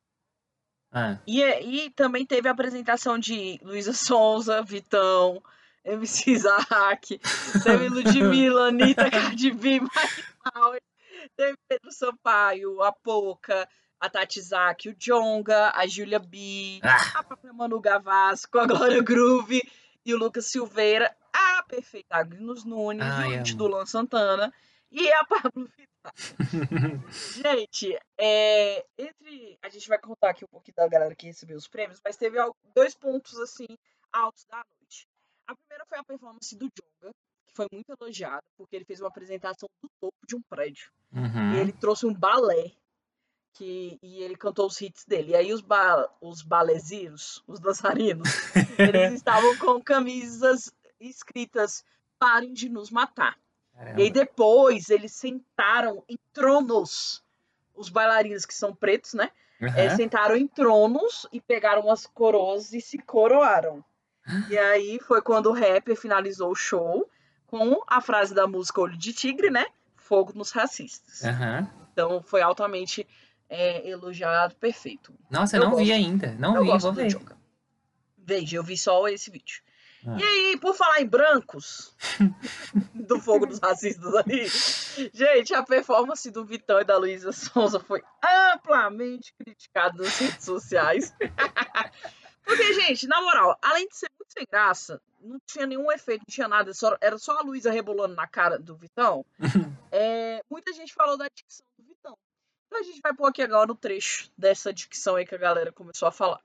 Speaker 3: Ah.
Speaker 2: E, e também teve a apresentação de Luísa Sonza, Vitão, M C Isaac, teve Ludmilla, Anitta, Cardi B, Mike Power, teve Pedro Sampaio, a Poca, a Tati Zaki, o Djonga, a Julia B,
Speaker 3: Ah.
Speaker 2: a própria Manu Gavassi, com a Glória Groove e o Lucas Silveira, a perfeita Agnes Nunes,
Speaker 3: Ai,
Speaker 2: o hit
Speaker 3: amo.
Speaker 2: do Luan Santana e a Pablo Vittar. Gente, é, entre a gente vai contar aqui um pouquinho da galera que recebeu os prêmios, mas teve al- dois pontos assim altos da noite. A primeira foi a performance do Djonga, que foi muito elogiada, porque ele fez uma apresentação do topo de um prédio. E
Speaker 3: Uhum.
Speaker 2: ele trouxe um balé que, e ele cantou os hits dele. E aí os, ba, os baleziros, os dançarinos, eles estavam com camisas escritas "Parem de nos matar". E aí
Speaker 3: Caramba.
Speaker 2: depois eles sentaram em tronos. Os bailarinos que são pretos, né? É,
Speaker 3: Aham.
Speaker 2: sentaram em tronos e pegaram umas coroas e se coroaram. E aí foi quando o rapper finalizou o show com a frase da música Olho de Tigre, né? Fogo nos racistas.
Speaker 3: Aham.
Speaker 2: Então foi altamente é, elogiado, perfeito.
Speaker 3: Nossa, eu
Speaker 2: Eu
Speaker 3: não vi
Speaker 2: gosto,
Speaker 3: ainda. Não
Speaker 2: eu
Speaker 3: vi,
Speaker 2: gosto
Speaker 3: vou
Speaker 2: do
Speaker 3: ver.
Speaker 2: Djonga. Veja, eu vi só esse vídeo.
Speaker 3: Ah.
Speaker 2: E aí, por falar em brancos, do Fogo dos Racistas ali, gente, a performance do Vitão e da Luísa Sonza foi amplamente criticada nas redes sociais. Porque, gente, na moral, além de ser muito sem graça, não tinha nenhum efeito, não tinha nada, só, era só a Luísa rebolando na cara do Vitão. É, muita gente falou da dicção do Vitão. Então a gente vai pôr aqui agora o trecho dessa dicção aí que a galera começou a falar.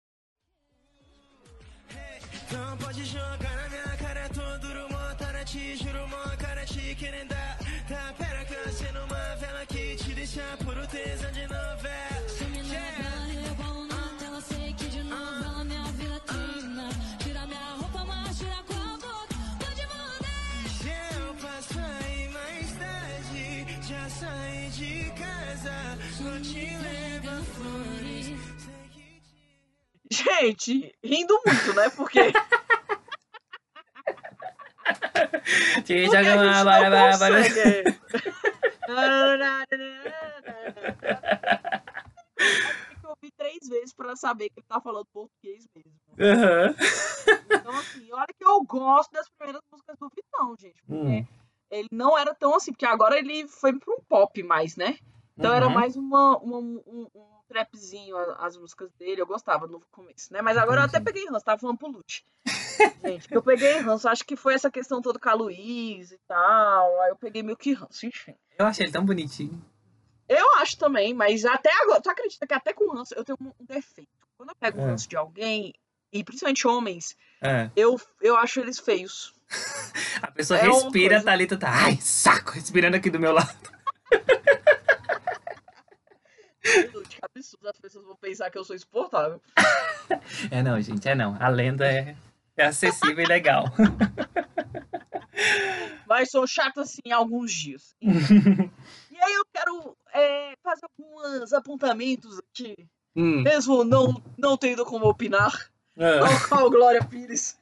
Speaker 4: Não pode jogar na minha cara, tô duro, mó tá te juro, mó cara te querendo dar. Tá, pera que eu acendo uma vela que te deixa puro tesão de novela.
Speaker 5: Se me novela, rebolo na tela, sei que de novo ela minha vila trina. Tira minha roupa, mas tira com a boca, pode mandar.
Speaker 4: Se eu passo aí mais tarde, já saí de casa, vou te levar flores. Sei que te...
Speaker 2: Gente, rindo muito, né? Porque
Speaker 3: Te
Speaker 2: Porque a
Speaker 3: joga
Speaker 2: gente
Speaker 3: uma
Speaker 2: não
Speaker 3: bara, bara, bara.
Speaker 2: consegue. Tem que ouvir três vezes pra saber que ele tá falando português mesmo.
Speaker 3: Aham.
Speaker 2: Então, assim, olha que eu gosto das primeiras músicas do Vitão, gente. Porque
Speaker 3: Hum.
Speaker 2: ele não era tão assim, porque agora ele foi pra um pop mais, né? Então era
Speaker 3: Uhum.
Speaker 2: mais uma, uma- um, um trapzinho a- as músicas dele. Eu gostava no começo, né? Mas agora eu até
Speaker 3: Entendi.
Speaker 2: peguei ranço, tava falando pro Lute. Gente, que eu peguei ranço, acho que foi essa questão toda com a Luísa e tal. Aí eu peguei meio que ranço, enfim.
Speaker 3: Eu achei ele tão bonitinho.
Speaker 2: Eu acho também, mas até agora, tu acredita que até com ranço eu tenho um um defeito. Quando eu pego um
Speaker 3: É.
Speaker 2: ranço de alguém, e principalmente homens,
Speaker 3: É.
Speaker 2: eu, eu acho eles feios.
Speaker 3: A pessoa
Speaker 2: É uma
Speaker 3: respira,
Speaker 2: coisa.
Speaker 3: a Thalita tá. Ai, saco! Respirando aqui do meu lado.
Speaker 2: Que absurdo, as pessoas vão pensar que eu sou insuportável.
Speaker 3: É não, gente, é não. A lenda é, é acessível e legal.
Speaker 2: Mas sou chata assim em alguns dias. Enfim. E aí eu quero é, fazer alguns apontamentos aqui,
Speaker 3: Hum.
Speaker 2: mesmo não, não tendo como opinar.
Speaker 3: Ah.
Speaker 2: Tal qual Glória Pires.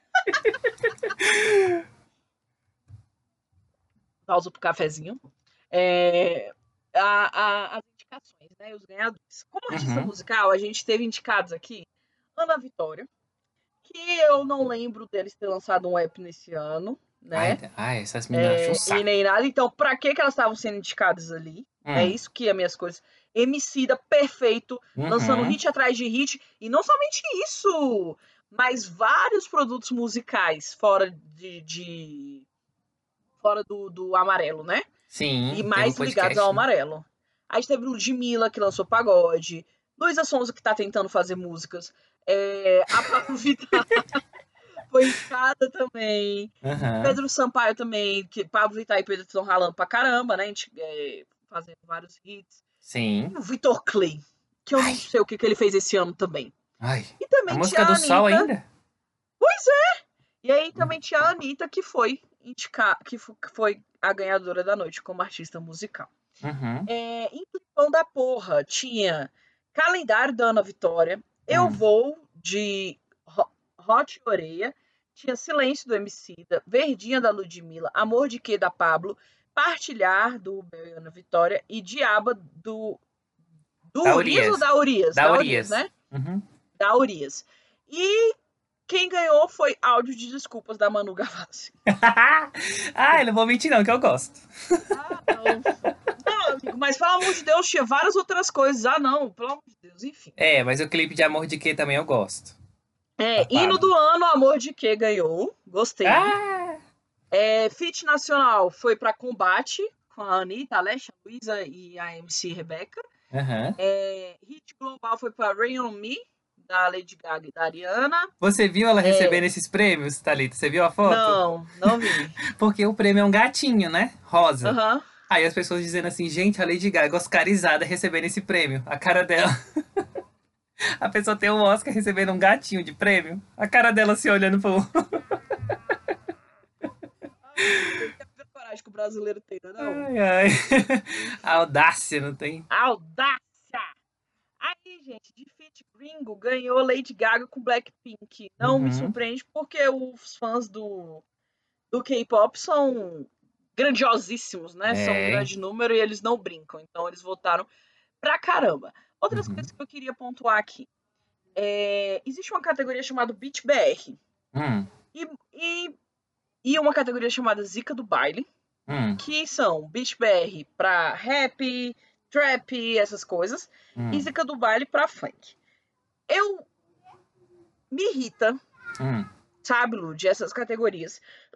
Speaker 2: Pausa pro cafezinho. É, a- a- as indicações, né? Os ganhadores. Como artista
Speaker 3: Uhum.
Speaker 2: musical, a gente teve indicados aqui Ana Vitória, que eu não lembro deles ter lançado um app nesse ano, né?
Speaker 3: Ai, ai, essas meninas
Speaker 2: É,
Speaker 3: acham um
Speaker 2: e
Speaker 3: saco.
Speaker 2: nem nada. Então, pra que que elas estavam sendo indicadas ali? É
Speaker 3: Hum.
Speaker 2: isso que é minhas coisas. Emicida, perfeito, lançando
Speaker 3: Uhum.
Speaker 2: hit atrás de hit. E não somente isso, mas vários produtos musicais fora de... de- fora do, do amarelo, né?
Speaker 3: Sim,
Speaker 2: E
Speaker 3: tem um
Speaker 2: mais
Speaker 3: podcast,
Speaker 2: ligados ao
Speaker 3: né?
Speaker 2: amarelo. Aí a gente teve o Ludmilla, que lançou pagode. Luísa Sonza, que tá tentando fazer músicas. É, a Pablo Vittar foi indicada também.
Speaker 3: Aham.
Speaker 2: Pedro Sampaio também, que Pablo Vittar e Pedro estão ralando pra caramba, né? A gente, é, fazendo vários hits.
Speaker 3: Sim.
Speaker 2: E o Vitor Clay, que eu não
Speaker 3: Ai.
Speaker 2: sei o que, que ele fez esse ano também.
Speaker 3: Ai.
Speaker 2: E
Speaker 3: A
Speaker 2: também
Speaker 3: música
Speaker 2: tinha
Speaker 3: do
Speaker 2: a
Speaker 3: Sol
Speaker 2: Anitta.
Speaker 3: ainda?
Speaker 2: Pois é! E aí também tinha a Anitta, que foi indicar, que fo- que foi a ganhadora da noite como artista musical.
Speaker 3: Uhum.
Speaker 2: É, em Clipão da Porra tinha Calendário da Ana Vitória, Eu
Speaker 3: Hum.
Speaker 2: Vou de Ro- Hot Oreia, tinha Silêncio do Emicida, Verdinha da Ludmilla, Amor de Quê da Pablo, Partilhar do Bel e Ana Vitória e Diaba do do
Speaker 3: Da
Speaker 2: Urias ou
Speaker 3: Urias.
Speaker 2: da Urias?
Speaker 3: Da
Speaker 2: Da
Speaker 3: Urias.
Speaker 2: Urias, né?
Speaker 3: Uhum.
Speaker 2: Da Urias. E quem ganhou foi Áudio de Desculpas da Manu Gavassi.
Speaker 3: Ai, não vou mentir não, que eu gosto.
Speaker 2: Ah, não. Não, amigo, mas pelo amor de Deus, tinha várias outras coisas. Ah, não, pelo amor de Deus, enfim.
Speaker 3: É, mas o clipe de Amor de Quê também eu gosto.
Speaker 2: É,
Speaker 3: Safado.
Speaker 2: hino do ano, Amor de Que ganhou. Gostei.
Speaker 3: Ah!
Speaker 2: É, feat nacional foi pra Combate, com a Anitta, Alexa, Luísa e a M C Rebeca.
Speaker 3: Aham.
Speaker 2: É, hit global foi pra Rain On Me, da Lady Gaga e da Ariana.
Speaker 3: Você viu ela recebendo esses prêmios, Thalita? Você viu a foto?
Speaker 2: Não, não vi.
Speaker 3: Porque o prêmio é um gatinho, né? Rosa.
Speaker 2: Aham.
Speaker 3: Aí as pessoas dizendo assim, gente, a Lady Gaga oscarizada recebendo esse prêmio. A cara dela. A pessoa tem um Oscar recebendo um gatinho de prêmio. A cara dela se olhando pro.
Speaker 2: Tem que ter coragem que o brasileiro tem, não é não?
Speaker 3: Ai, ai. A audácia, não tem?
Speaker 2: Audácia! Aí, gente, de feat gringo ganhou Lady Gaga com Blackpink. Não me
Speaker 3: Uhum.
Speaker 2: surpreende porque os fãs do, do K-pop são grandiosíssimos, né? São um
Speaker 3: É.
Speaker 2: grande número e eles não brincam. Então eles votaram pra caramba. Outras
Speaker 3: Uhum.
Speaker 2: coisas que eu queria pontuar aqui. É, existe uma categoria chamada Beat B R
Speaker 3: Hum,
Speaker 2: e, e, e uma categoria chamada Zica do Baile,
Speaker 3: hum,
Speaker 2: que são Beat B R pra rap, trap, essas coisas,
Speaker 3: hum,
Speaker 2: e Zica do Baile pra funk. Eu me irrita,
Speaker 3: hum.
Speaker 2: sabe, Lud, essas categorias,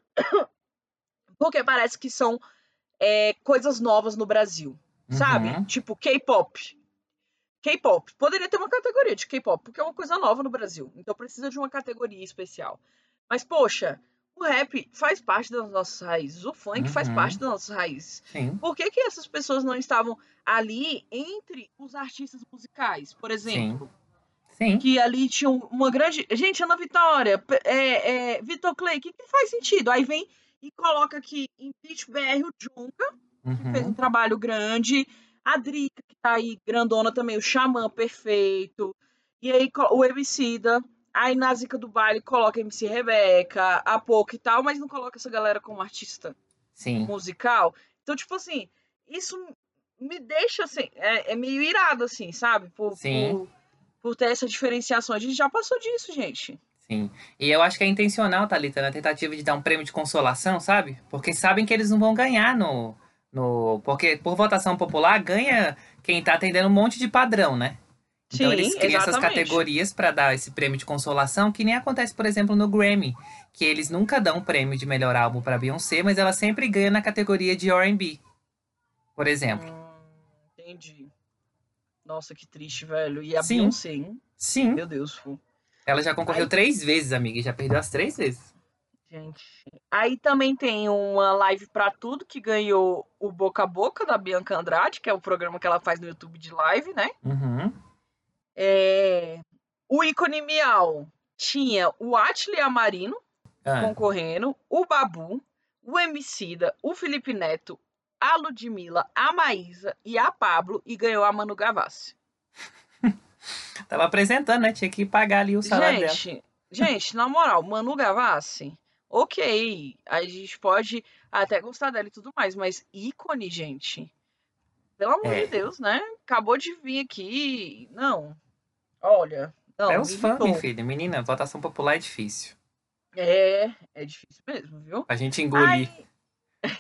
Speaker 2: porque parece que são é, coisas novas no Brasil, sabe?
Speaker 3: Uhum.
Speaker 2: Tipo K-pop. K-pop. Poderia ter uma categoria de K-pop, porque é uma coisa nova no Brasil. Então precisa de uma categoria especial. Mas, poxa, o rap faz parte das nossas raízes. O funk faz
Speaker 3: Uhum.
Speaker 2: parte das nossas raízes.
Speaker 3: Sim,
Speaker 2: Por que, que essas pessoas não estavam ali entre os artistas musicais? Por exemplo,
Speaker 3: sim.
Speaker 2: que ali tinha uma grande. Gente, Ana Vitória, P- é, é, Vitor Clay, que, que faz sentido? Aí vem e coloca aqui em Beat B R o Junca, que fez um
Speaker 3: Uhum.
Speaker 2: trabalho grande. A Drica, que tá aí grandona também, o Xamã perfeito. E aí co- o Emicida. Aí na Zica do Baile coloca a M C Rebeca, a Pouco e tal, mas não coloca essa galera como artista
Speaker 3: Sim.
Speaker 2: musical. Então, tipo assim, isso me deixa assim, é, é meio irado, assim, sabe? Por,
Speaker 3: Sim.
Speaker 2: por, por ter essa diferenciação. A gente já passou disso, gente.
Speaker 3: Sim. E eu acho que é intencional, Thalita, na tentativa de dar um prêmio de consolação, sabe? Porque sabem que eles não vão ganhar no. no... Porque por votação popular ganha quem tá atendendo um monte de padrão, né? Então eles
Speaker 2: Sim,
Speaker 3: criam essas
Speaker 2: exatamente.
Speaker 3: categorias pra dar esse prêmio de consolação, que nem acontece, por exemplo, no Grammy, que eles nunca dão prêmio de melhor álbum pra Beyoncé, mas ela sempre ganha na categoria de R and B, por exemplo.
Speaker 2: Hum, entendi. Nossa, que triste, velho. E a
Speaker 3: Sim.
Speaker 2: Beyoncé, hein?
Speaker 3: Sim.
Speaker 2: Meu Deus, fu.
Speaker 3: Ela já concorreu
Speaker 2: Aí-
Speaker 3: três vezes, amiga, e já perdeu as três vezes.
Speaker 2: Gente. Aí também tem uma live pra tudo que ganhou o Boca a Boca da Bianca Andrade, que é o programa que ela faz no YouTube de live, né?
Speaker 3: Uhum.
Speaker 2: É, o ícone Miau tinha o Atli Amarino
Speaker 3: Ah,
Speaker 2: concorrendo, o Babu, o Emicida, o Felipe Neto, a Ludmilla, a Maísa e a Pablo, e ganhou a Manu Gavassi.
Speaker 3: tava apresentando, né? Tinha que pagar ali o salário dela.
Speaker 2: Gente, gente, na moral, Manu Gavassi, ok, a gente pode até gostar dela e tudo mais, mas ícone, gente, pelo amor
Speaker 3: É.
Speaker 2: de Deus, né? Acabou de vir aqui, não, olha, não,
Speaker 3: É
Speaker 2: me
Speaker 3: os fãs,
Speaker 2: irritou.
Speaker 3: minha filha. Menina, votação popular é difícil.
Speaker 2: É, é difícil mesmo, viu?
Speaker 3: A gente engolir.
Speaker 2: Aí,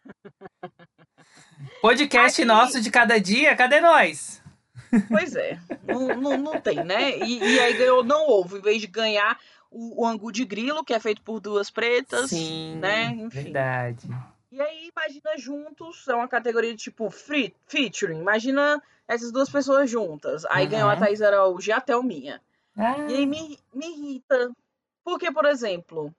Speaker 3: Podcast
Speaker 2: aí-
Speaker 3: nosso de cada dia, cadê nós?
Speaker 2: pois é, não, não, não tem, né? E, e aí ganhou Não Ovo, em vez de ganhar o, o Angu de Grilo, que é feito por duas pretas,
Speaker 3: Sim,
Speaker 2: né? Enfim.
Speaker 3: verdade.
Speaker 2: E aí, imagina juntos, é uma categoria de tipo free, featuring. Imagina essas duas pessoas juntas. Aí
Speaker 3: Uhum.
Speaker 2: ganhou a Thaís Araújo e a Thelminha.
Speaker 3: Ah,
Speaker 2: E aí me, me irrita. Porque, por exemplo.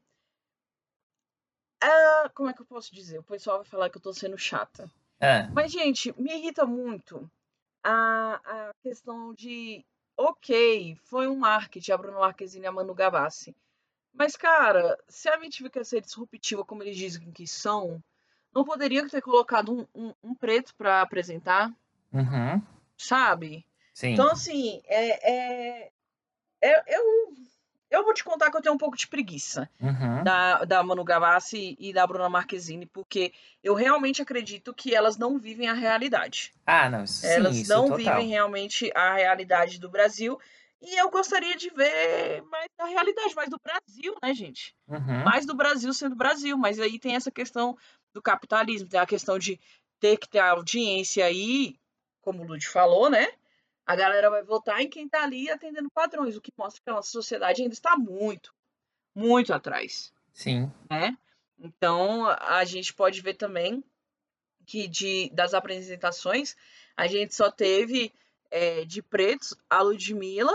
Speaker 2: ah, como é que eu posso dizer? O pessoal vai falar que eu tô sendo chata.
Speaker 3: ah,
Speaker 2: Mas, gente, me irrita muito a, a questão de. Ok, foi um marketing, a Bruna Marquezine e a Manu Gavassi. Mas, cara, se a M T V quer ser disruptiva como eles dizem que são, não poderia ter colocado um, um, um preto pra apresentar,
Speaker 3: uhum,
Speaker 2: sabe?
Speaker 3: sim.
Speaker 2: Então, assim, é, é, é- eu, eu vou te contar que eu tenho um pouco de preguiça
Speaker 3: Uhum.
Speaker 2: da, da Manu Gavassi e da Bruna Marquezine, porque eu realmente acredito que elas não vivem a realidade.
Speaker 3: Ah, não, isso sim,
Speaker 2: Elas
Speaker 3: isso
Speaker 2: não
Speaker 3: total.
Speaker 2: vivem realmente a realidade do Brasil. E eu gostaria de ver mais da realidade, mais do Brasil, né, gente?
Speaker 3: Uhum.
Speaker 2: Mais do Brasil sendo Brasil. Mas aí tem essa questão do capitalismo, tem a questão de ter que ter a audiência aí, como o Lud falou, né? a galera vai votar em quem tá ali atendendo padrões, o que mostra que a nossa sociedade ainda está muito, muito atrás,
Speaker 3: Sim.
Speaker 2: né? Então, a gente pode ver também que de, das apresentações, a gente só teve é, de pretos a Ludmilla,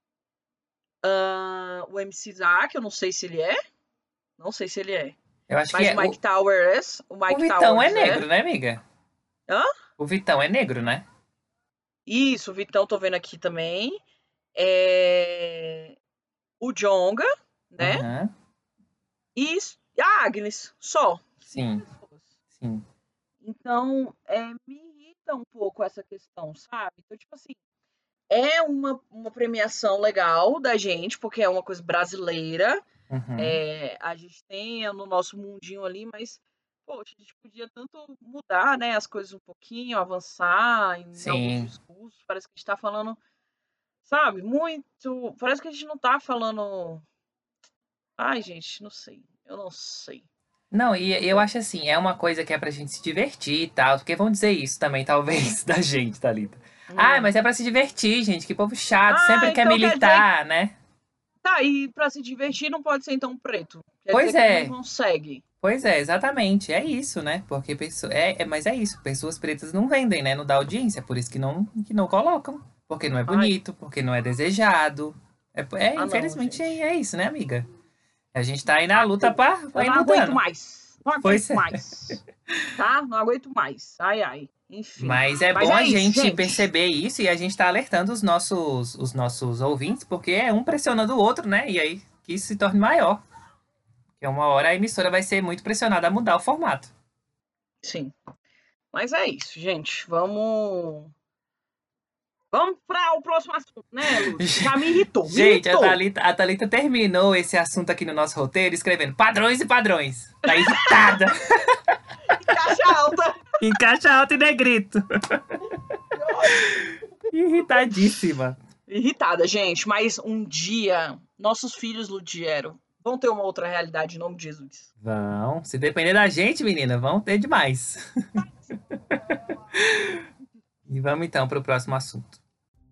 Speaker 2: uh, o M C Zack, eu não sei se ele é, não sei se ele é,
Speaker 3: Eu acho
Speaker 2: mas
Speaker 3: que é.
Speaker 2: o Mike
Speaker 3: O,
Speaker 2: Towers, o
Speaker 3: o
Speaker 2: Mike
Speaker 3: Vitão
Speaker 2: Towers
Speaker 3: é negro, né, amiga?
Speaker 2: Hã?
Speaker 3: O Vitão é negro, né?
Speaker 2: Isso, o Vitão tô vendo aqui também, é... o Djonga, né,
Speaker 3: Aham.
Speaker 2: e a Agnes, só.
Speaker 3: Sim, sim.
Speaker 2: Então, é, me irrita um pouco essa questão, sabe? Então, tipo assim, é uma, uma premiação legal da gente, porque é uma coisa brasileira.
Speaker 3: Uhum.
Speaker 2: É, a gente tem no nosso mundinho ali, mas, poxa, a gente podia tanto mudar, né, as coisas um pouquinho, avançar em alguns
Speaker 3: Sim.
Speaker 2: discursos. Parece que a gente tá falando, sabe, muito. Parece que a gente não tá falando. Ai, gente, não sei. Eu não sei.
Speaker 3: Não, e eu acho assim, é uma coisa que é pra gente se divertir e tal, porque vão dizer isso também, talvez, da gente, Thalita. Ah,
Speaker 2: Hum.
Speaker 3: mas é pra se divertir, gente, que povo chato,
Speaker 2: Ah,
Speaker 3: sempre quer
Speaker 2: então quer dizer
Speaker 3: militar, né?
Speaker 2: Tá, e pra se divertir não pode ser então preto. Quer
Speaker 3: Pois
Speaker 2: dizer que ele
Speaker 3: é,
Speaker 2: não consegue.
Speaker 3: pois é, exatamente, é isso, né? Porque pessoa, é, é, mas é isso, pessoas pretas não vendem, né? Não dá audiência, por isso que não, que não colocam. Porque não é
Speaker 2: Ai,
Speaker 3: bonito, porque não é desejado. É, é,
Speaker 2: ah não,
Speaker 3: infelizmente, é,
Speaker 2: gente.
Speaker 3: é isso, né, amiga? A gente tá aí na luta pra, pra
Speaker 2: Eu
Speaker 3: ir
Speaker 2: não aguento
Speaker 3: mudando.
Speaker 2: mais. Não aguento
Speaker 3: Pois é.
Speaker 2: mais. Tá? Não aguento mais. Ai, ai. Enfim.
Speaker 3: Mas é
Speaker 2: Mas
Speaker 3: bom
Speaker 2: é
Speaker 3: a
Speaker 2: isso,
Speaker 3: gente
Speaker 2: gente.
Speaker 3: perceber isso e a gente tá alertando os nossos, os nossos ouvintes, porque é um pressionando o outro, né? E aí que isso se torne maior. Porque uma hora a emissora vai ser muito pressionada a mudar o formato.
Speaker 2: Sim. Mas é isso, gente. Vamos. Vamos para o próximo assunto, né, Lúcio? Já me irritou. Me
Speaker 3: Gente, a
Speaker 2: irritou.
Speaker 3: Thalita, a Thalita terminou esse assunto aqui no nosso roteiro escrevendo padrões e padrões. Tá irritada.
Speaker 2: Caixa alta.
Speaker 3: Em caixa alta e negrito. Irritadíssima.
Speaker 2: Irritada, gente. Mas um dia, nossos filhos, Ludiero, vão ter uma outra realidade em nome de Jesus.
Speaker 3: Vão. Se depender da gente, menina, vão ter demais. E vamos então para o próximo assunto.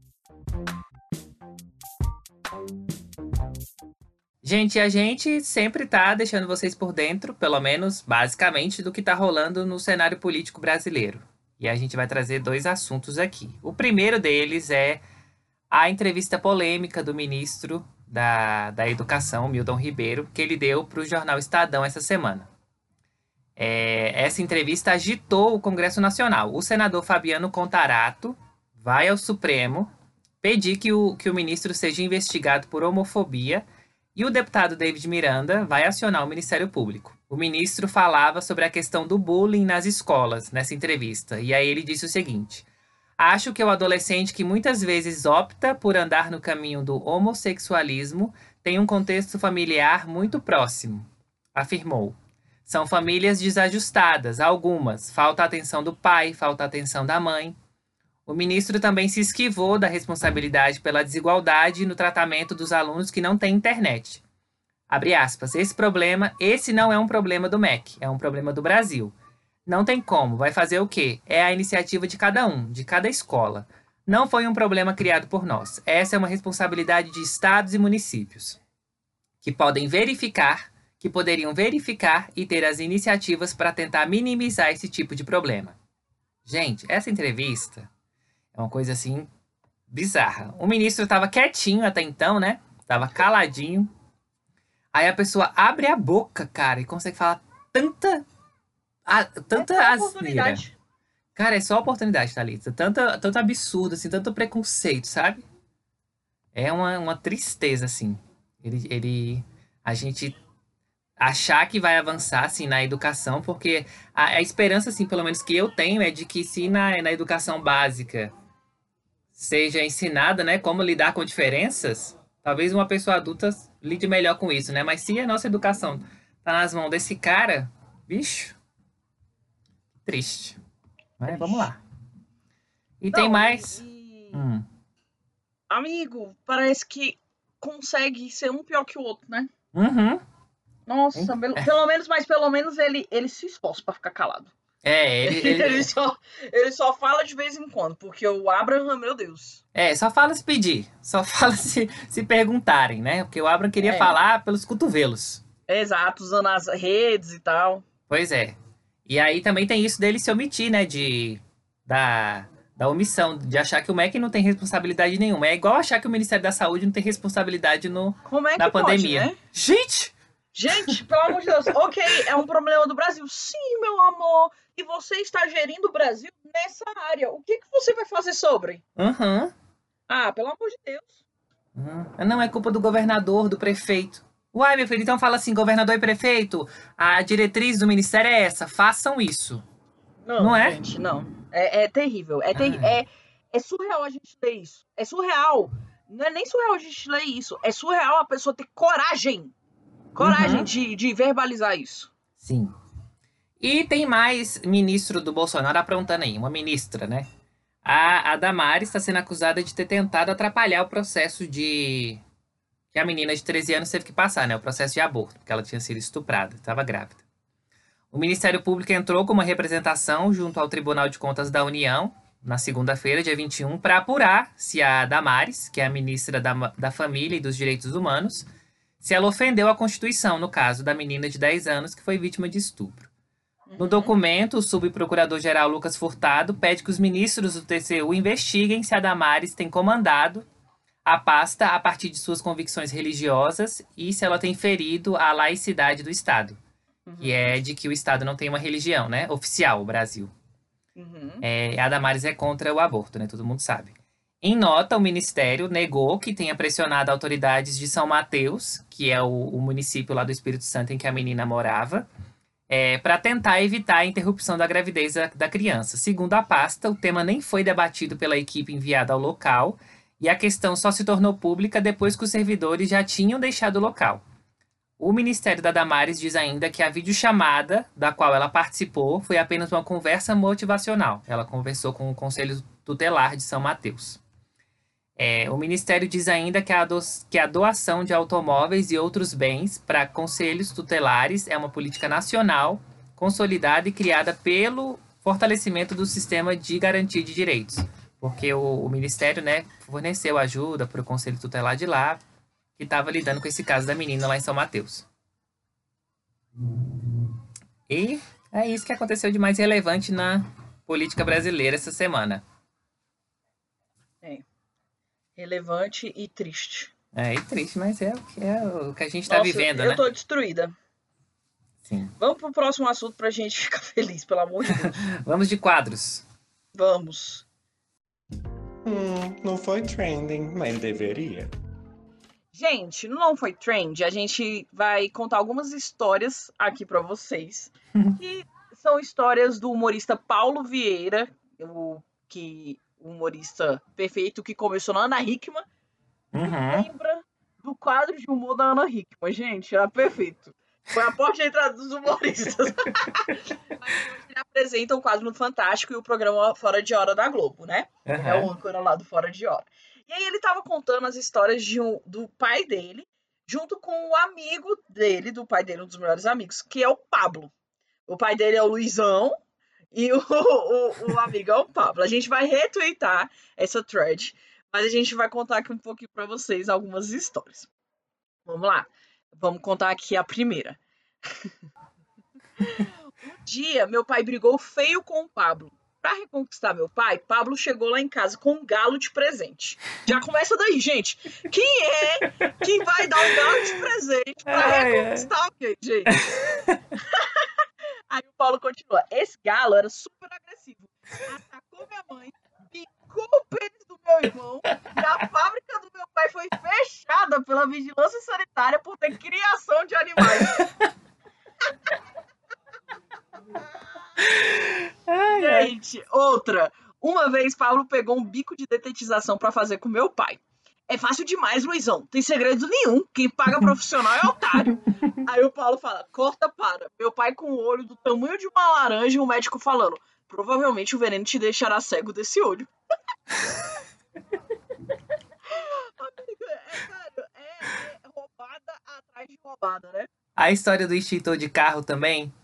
Speaker 3: Gente, a gente sempre tá deixando vocês por dentro, pelo menos basicamente, do que tá rolando no cenário político brasileiro. E a gente vai trazer dois assuntos aqui. O primeiro deles é a entrevista polêmica do ministro da, da Educação, Milton Ribeiro, que ele deu para o jornal Estadão essa semana. É, essa entrevista agitou o Congresso Nacional. O senador Fabiano Contarato vai ao Supremo pedir que o, que o ministro seja investigado por homofobia e o deputado David Miranda vai acionar o Ministério Público. O ministro falava sobre a questão do bullying nas escolas nessa entrevista. E aí ele disse o seguinte: acho que o adolescente que muitas vezes opta por andar no caminho do homossexualismo tem um contexto familiar muito próximo, afirmou. São famílias desajustadas, algumas. Falta a atenção do pai, falta a atenção da mãe. O ministro também se esquivou da responsabilidade pela desigualdade no tratamento dos alunos que não têm internet. Abre aspas, esse problema, esse não é um problema do M E C, é um problema do Brasil. Não tem como, vai fazer o quê? É a iniciativa de cada um, de cada escola. Não foi um problema criado por nós. Essa é uma responsabilidade de estados e municípios, que podem verificar, que poderiam verificar e ter as iniciativas para tentar minimizar esse tipo de problema. Gente, essa entrevista é uma coisa assim bizarra. O ministro estava quietinho até então, né? Tava caladinho. Aí a pessoa abre a boca, cara, e consegue falar tanta a, tanta
Speaker 2: É
Speaker 3: asneira.
Speaker 2: oportunidade.
Speaker 3: Cara, é só oportunidade, Thalita. Tanto, tanto absurdo, assim, tanto preconceito, sabe? É uma, uma tristeza, assim. Ele, ele, a gente achar que vai avançar, assim, na educação, porque a, a esperança, assim, pelo menos que eu tenho, é de que se na, na educação básica seja ensinada, né, como lidar com diferenças, talvez uma pessoa adulta lide melhor com isso, né? Mas se a nossa educação tá nas mãos desse cara, bicho, triste. Mas vamos lá. E tem
Speaker 2: Não,
Speaker 3: mais.
Speaker 2: e-
Speaker 3: Hum,
Speaker 2: Amigo, parece que consegue ser um pior que o outro, né?
Speaker 3: uhum.
Speaker 2: Nossa, pelo, pelo menos, mas pelo menos ele, ele se esforça pra ficar calado.
Speaker 3: É, ele, ele-
Speaker 2: Ele só, ele só fala de vez em quando, porque o Abraham, meu Deus.
Speaker 3: é, só fala se pedir, só fala se, se perguntarem, né? Porque o Abraham queria
Speaker 2: É,
Speaker 3: falar pelos cotovelos.
Speaker 2: exato, usando as redes e tal.
Speaker 3: Pois é. E aí também tem isso dele se omitir, né? De, da, da omissão, de achar que o M E C não tem responsabilidade nenhuma. É igual achar que o Ministério da Saúde não tem responsabilidade no,
Speaker 2: Como é
Speaker 3: na
Speaker 2: que pode,
Speaker 3: pandemia.
Speaker 2: né?
Speaker 3: Gente!
Speaker 2: Gente, pelo amor de Deus, ok, é um problema do Brasil. Sim, meu amor. E você está gerindo o Brasil nessa área. O que, que você vai fazer sobre?
Speaker 3: Aham.
Speaker 2: Ah, pelo amor de Deus.
Speaker 3: Uhum. Não, é culpa do governador, do prefeito. Uai, meu filho, então fala assim, governador e prefeito, a diretriz do ministério é essa, façam isso.
Speaker 2: Não,
Speaker 3: Não é?
Speaker 2: gente, não. É, é terrível. É, terri-
Speaker 3: Ai.
Speaker 2: é, é surreal a gente ler isso. É surreal. Não é nem surreal a gente ler isso. É surreal a pessoa ter coragem. Coragem
Speaker 3: Uhum.
Speaker 2: de, de verbalizar isso.
Speaker 3: Sim. E tem mais ministro do Bolsonaro aprontando aí, uma ministra, né? A, a Damares está sendo acusada de ter tentado atrapalhar o processo de... que a menina de treze anos teve que passar, né? O processo de aborto, porque ela tinha sido estuprada, estava grávida. O Ministério Público entrou com uma representação junto ao Tribunal de Contas da União, na segunda-feira, dia vinte e um, para apurar se a Damares, que é a ministra da, da Família e dos Direitos Humanos, se ela ofendeu a Constituição, no caso da menina de dez anos que foi vítima de estupro. No documento, o subprocurador-geral Lucas Furtado pede que os ministros do T C U investiguem se a Damares tem comandado a pasta a partir de suas convicções religiosas e se ela tem ferido a laicidade do Estado, que é de que o Estado não tem uma religião, né? Oficial, o Brasil.
Speaker 2: Uhum.
Speaker 3: É, a Damares é contra o aborto, né? Todo mundo sabe. Em nota, o Ministério negou que tenha pressionado autoridades de São Mateus, que é o, o município lá do Espírito Santo em que a menina morava, é, para tentar evitar a interrupção da gravidez da, da criança. Segundo a pasta, o tema nem foi debatido pela equipe enviada ao local e a questão só se tornou pública depois que os servidores já tinham deixado o local. O Ministério da Damares diz ainda que a videochamada da qual ela participou foi apenas uma conversa motivacional. Ela conversou com o Conselho Tutelar de São Mateus. É, o Ministério diz ainda que a, do, que a doação de automóveis e outros bens para conselhos tutelares é uma política nacional, consolidada e criada pelo fortalecimento do sistema de garantia de direitos. Porque o, o Ministério, né, forneceu ajuda para o Conselho Tutelar de lá, que estava lidando com esse caso da menina lá em São Mateus. E é isso que aconteceu de mais relevante na política brasileira essa semana.
Speaker 2: É. Relevante e triste.
Speaker 3: É, e triste, mas é o que, é o que a gente está
Speaker 2: Nossa,
Speaker 3: vivendo,
Speaker 2: eu
Speaker 3: né?
Speaker 2: tô destruída.
Speaker 3: Sim.
Speaker 2: Vamos pro próximo assunto pra gente ficar feliz, pelo amor de Deus.
Speaker 3: Vamos de quadros.
Speaker 2: Vamos.
Speaker 6: Hum, não foi trending, mas deveria.
Speaker 2: Gente, no Não Foi Trend, a gente vai contar algumas histórias aqui pra vocês. Que são histórias do humorista Paulo Vieira, o que o humorista perfeito que começou na Ana Hickman.
Speaker 3: Uhum.
Speaker 2: Lembra do quadro de humor da Ana Hickman, gente, era perfeito. Foi a porta de entrada dos humoristas. Mas hoje ele apresenta o quadro no Fantástico e o programa Fora de Hora da Globo, né? É o
Speaker 3: Uhum.
Speaker 2: âncora lá do Fora de Hora. E aí ele tava contando as histórias de um- do pai dele, junto com o amigo dele, do pai dele, um dos melhores amigos, que é o Pablo. O pai dele é o Luizão e o, o, o amigo é o Pablo. A gente vai retweetar essa thread, mas a gente vai contar aqui um pouquinho pra vocês algumas histórias. Vamos lá. Vamos contar aqui a primeira. Um dia, meu pai brigou feio com o Pablo. Pra reconquistar meu pai, Pablo chegou lá em casa com um galo de presente. Já começa daí, gente. Quem é que vai dar um galo de presente pra
Speaker 3: Ai, ai.
Speaker 2: reconquistar alguém, gente? Aí o Paulo continua. Esse galo era super agressivo. Atacou minha mãe, picou o pênis do meu irmão e a fábrica do meu pai foi fechada pela vigilância sanitária por ter criação de animais.
Speaker 3: Ai, ai.
Speaker 2: Gente, outra. Uma vez, Paulo pegou um bico de detetização pra fazer com meu pai. É fácil demais, Luizão. Tem segredo nenhum. Quem paga profissional é otário. Aí o Paulo fala, corta para. Meu pai com o olho do tamanho de uma laranja e o médico falando, provavelmente o veneno te deixará cego desse olho. Amiga, é sério, é, é roubada atrás de roubada, né?
Speaker 3: A história do extintor de carro também,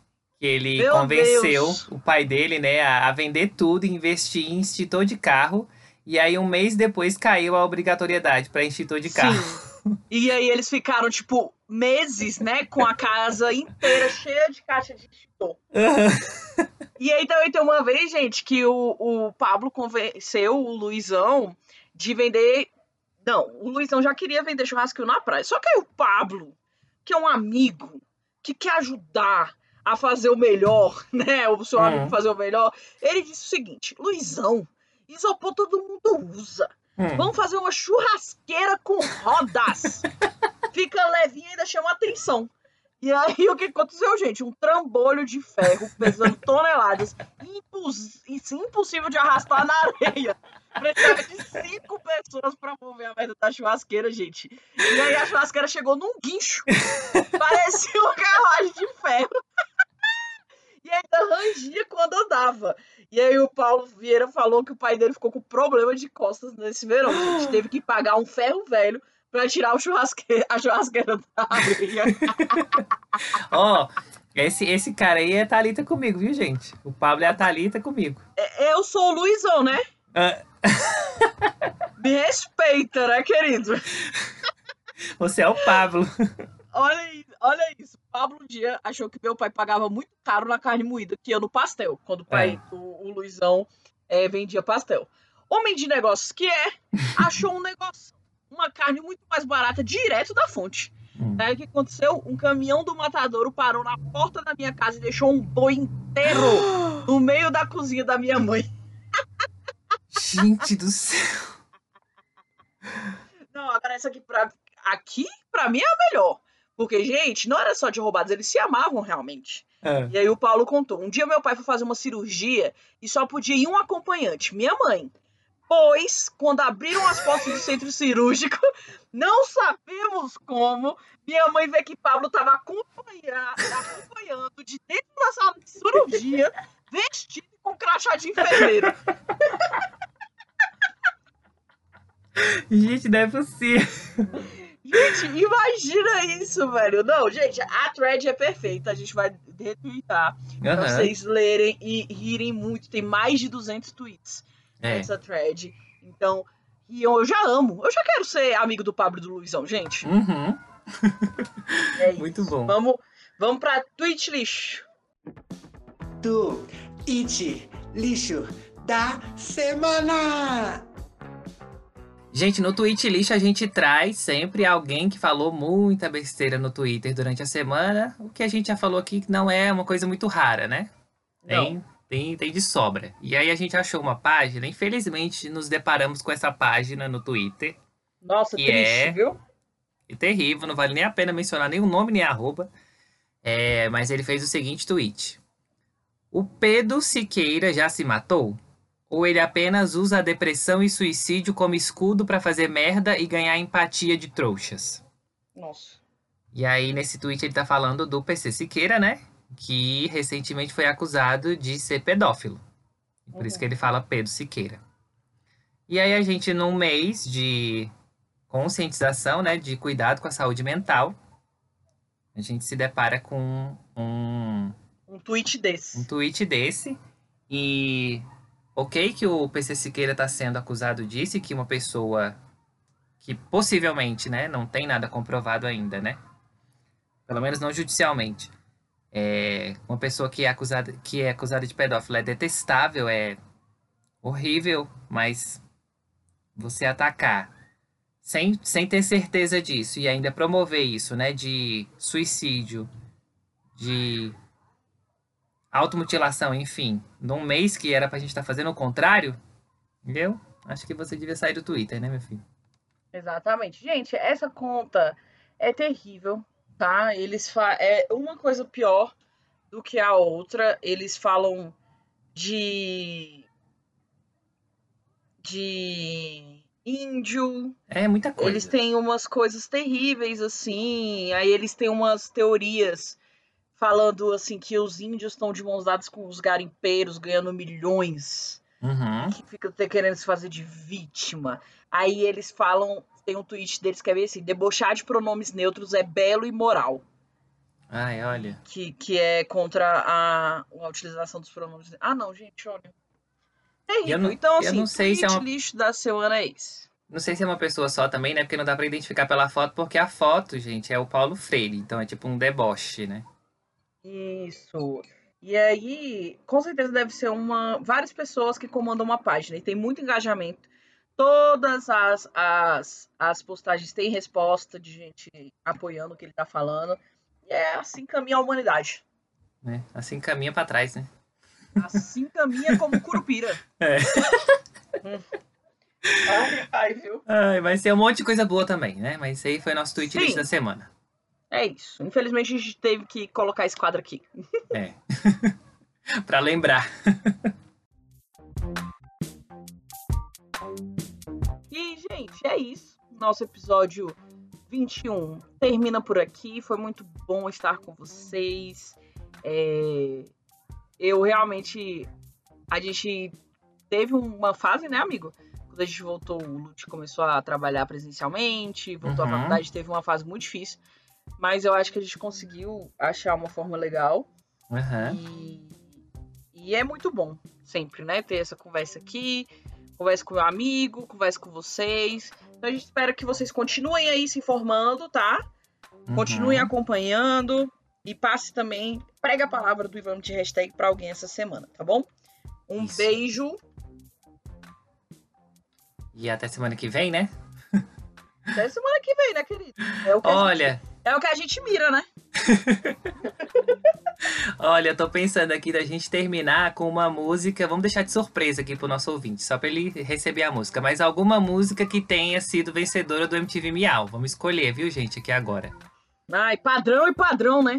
Speaker 3: Que ele
Speaker 2: Meu
Speaker 3: convenceu
Speaker 2: Deus.
Speaker 3: o pai dele, né, a, a vender tudo e investir em extintor de carro. E aí, um mês depois, caiu a obrigatoriedade para extintor de carro.
Speaker 2: Sim. E aí eles ficaram, tipo, meses, né, com a casa inteira cheia de caixa de extintor. E aí também tem uma vez, gente, que o, o Pablo convenceu o Luizão de vender. Não, o Luizão já queria vender churrasquinho na praia. Só que aí o Pablo, que é um amigo, que quer ajudar a fazer o melhor, né? O seu amigo
Speaker 3: Hum.
Speaker 2: fazer o melhor, ele disse o seguinte: Luizão, isopor todo mundo usa.
Speaker 3: Hum.
Speaker 2: Vamos fazer uma churrasqueira com rodas. Fica levinha e ainda chama atenção. E aí, o que aconteceu, gente? Um trambolho de ferro pesando toneladas. Impos... Impossível de arrastar na areia. Precisava de cinco pessoas pra mover a merda da churrasqueira, gente. E aí, a churrasqueira chegou num guincho. Parecia uma carruagem de ferro. E ainda rangia quando andava. E aí, o Paulo Vieira falou que o pai dele ficou com problema de costas nesse verão, gente. Teve que pagar um ferro velho pra tirar o churrasque... a churrasqueira da areia.
Speaker 3: Ó, esse, esse cara aí é Thalita comigo, viu, gente? O Pablo é a Thalita comigo.
Speaker 2: É, Eu sou o Luizão, né?
Speaker 3: Ah,
Speaker 2: Me respeita, né, querido?
Speaker 3: você é o Pablo.
Speaker 2: Olha isso, olha isso. O Pablo um dia achou que meu pai pagava muito caro na carne moída, que ia no pastel, quando o pai, o, o Luizão, é, vendia pastel. Homem de negócios que é, achou um negócio, uma carne muito mais barata direto da fonte.
Speaker 3: Hum.
Speaker 2: Aí o que aconteceu? Um caminhão do matadouro parou na porta da minha casa e deixou um boi inteiro no meio da cozinha da minha mãe.
Speaker 3: Gente do céu.
Speaker 2: Não, agora essa aqui pra, aqui, pra mim, é a melhor. Porque, gente, não era só de roubados, eles se amavam realmente.
Speaker 3: Ah,
Speaker 2: E aí o Paulo contou. Um dia meu pai foi fazer uma cirurgia e só podia ir um acompanhante, minha mãe. Pois, quando abriram as portas do centro cirúrgico, não sabemos como, minha mãe vê que Pablo estava acompanhando de dentro da sala de cirurgia, vestido com crachá de enfermeiro.
Speaker 3: gente, não é possível.
Speaker 2: Gente, imagina isso, velho. Não, gente, a thread é perfeita. A gente vai retweetar pra
Speaker 3: Aham.
Speaker 2: vocês lerem e rirem muito. Tem mais de duzentos tweets
Speaker 3: É.
Speaker 2: nessa thread. Então, e eu, eu já amo. Eu já quero ser amigo do Pablo e do Luizão, gente.
Speaker 3: Uhum.
Speaker 2: É isso.
Speaker 3: Muito bom.
Speaker 2: Vamos, vamos pra tweet lixo.
Speaker 6: Do It Lixo da Semana!
Speaker 3: Gente, no Tweet Lixo a gente traz sempre alguém que falou muita besteira no Twitter durante a semana. O que a gente já falou aqui que não é uma coisa muito rara, né? Tem, tem, tem de sobra. E aí a gente achou uma página, infelizmente nos deparamos com essa página no Twitter.
Speaker 2: Nossa,
Speaker 3: Que
Speaker 2: triste,
Speaker 3: é-
Speaker 2: viu?
Speaker 3: E terrível, não vale nem a pena mencionar nem o nome nem a arroba. É, mas ele fez o seguinte tweet. O Pedro Siqueira já se matou? Ou ele apenas usa a depressão e suicídio como escudo pra fazer merda e ganhar empatia de trouxas?
Speaker 2: Nossa.
Speaker 3: E aí, nesse tweet, ele tá falando do P C Siqueira, né? Que recentemente foi acusado de ser pedófilo. Por isso
Speaker 2: Uhum.
Speaker 3: que ele fala Pedro Siqueira. E aí, a gente, num mês de conscientização, né? De cuidado com a saúde mental, a gente se depara com um,
Speaker 2: Um tweet desse.
Speaker 3: um tweet desse. E ok que o P C Siqueira está sendo acusado disso e que uma pessoa que possivelmente, né, não tem nada comprovado ainda, né? Pelo menos não judicialmente. É, uma pessoa que é acusada, que é acusada de pedófilo é detestável, é horrível, mas você atacar sem, sem ter certeza disso e ainda promover isso, né, de suicídio, de automutilação, enfim, num mês que era pra gente estar fazendo o contrário, entendeu? Acho que você devia sair do Twitter, né, meu filho?
Speaker 2: Exatamente. Gente, essa conta é terrível, tá? Eles fa... é uma coisa pior do que a outra. Eles falam de de índio.
Speaker 3: É muita coisa.
Speaker 2: Eles têm umas coisas terríveis assim. Aí eles têm umas teorias falando assim que os índios estão de mãos dadas com os garimpeiros ganhando milhões.
Speaker 3: Uhum.
Speaker 2: Que fica até querendo se fazer de vítima. Aí eles falam, tem um tweet deles que é bem assim, debochar de pronomes neutros é belo e moral.
Speaker 3: Ai, olha.
Speaker 2: Que, que é contra a, a utilização dos pronomes. Ah, não, gente, olha. Terrível.
Speaker 3: Eu não-
Speaker 2: Então,
Speaker 3: eu
Speaker 2: assim,
Speaker 3: não sei se é
Speaker 2: tweet
Speaker 3: uma-
Speaker 2: lixo da semana é esse.
Speaker 3: Não sei se é uma pessoa só também, né? Porque não dá pra identificar pela foto, porque a foto, gente, é o Paulo Freire. Então é tipo um deboche, né?
Speaker 2: Isso. E aí, com certeza deve ser uma várias pessoas que comandam uma página e tem muito engajamento. Todas as, as, as postagens têm resposta de gente apoiando o que ele tá falando. E é assim caminha a humanidade.
Speaker 3: né? Assim caminha pra trás, né?
Speaker 2: Assim caminha como Curupira.
Speaker 3: É.
Speaker 2: Hum. Ai, ai, viu?
Speaker 3: Ai, vai ser um monte de coisa boa também, né? Mas esse aí foi nosso tweet
Speaker 2: Sim.
Speaker 3: list da semana.
Speaker 2: É isso. Infelizmente a gente teve que colocar esse quadro aqui.
Speaker 3: É. Pra lembrar.
Speaker 2: E, gente, é isso. Nosso episódio vinte e um termina por aqui. Foi muito bom estar com vocês. É, Eu realmente... A gente teve uma fase, né, amigo? Quando a gente voltou, o Lute começou a trabalhar presencialmente, voltou
Speaker 3: Uhum.
Speaker 2: à faculdade, teve uma fase muito difícil. Mas eu acho que a gente conseguiu achar uma forma legal.
Speaker 3: Aham.
Speaker 2: E, e é muito bom, sempre, né? Ter essa conversa aqui, conversa com meu amigo, conversa com vocês. Então a gente espera que vocês continuem aí se informando, tá? Continuem
Speaker 3: Uhum.
Speaker 2: acompanhando e passe também, pregue a palavra do Ivan de hashtag pra alguém essa semana, tá bom? Um
Speaker 3: Isso.
Speaker 2: beijo.
Speaker 3: E até semana que vem, né?
Speaker 2: Até semana que vem, né, querido? É o que, a,
Speaker 3: Olha,
Speaker 2: gente, é o que a gente mira, né?
Speaker 3: olha, eu tô pensando aqui da gente terminar com uma música. Vamos deixar de surpresa aqui pro nosso ouvinte, só pra ele receber a música. Mas alguma música que tenha sido vencedora do M T V Miau. Vamos escolher, viu, gente, aqui agora.
Speaker 2: Ai, padrão e padrão, né?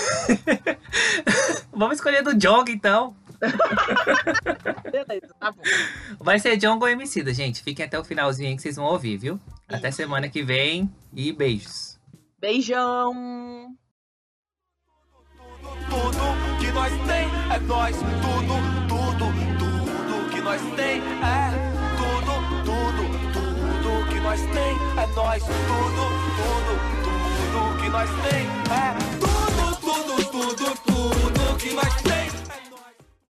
Speaker 3: Vamos escolher do Djonga, então.
Speaker 2: Beleza, tá bom.
Speaker 3: Vai ser Djonga ou Emicida, gente. Fiquem até o finalzinho aí que vocês vão ouvir, viu? Até
Speaker 2: Isso.
Speaker 3: semana que vem e beijos.
Speaker 2: Beijão.
Speaker 4: Tudo que nós tem é nós. Tudo, tudo, tudo que nós tem é tudo, tudo, tudo que nós tem é nós. Tudo, tudo, tudo que nós tem é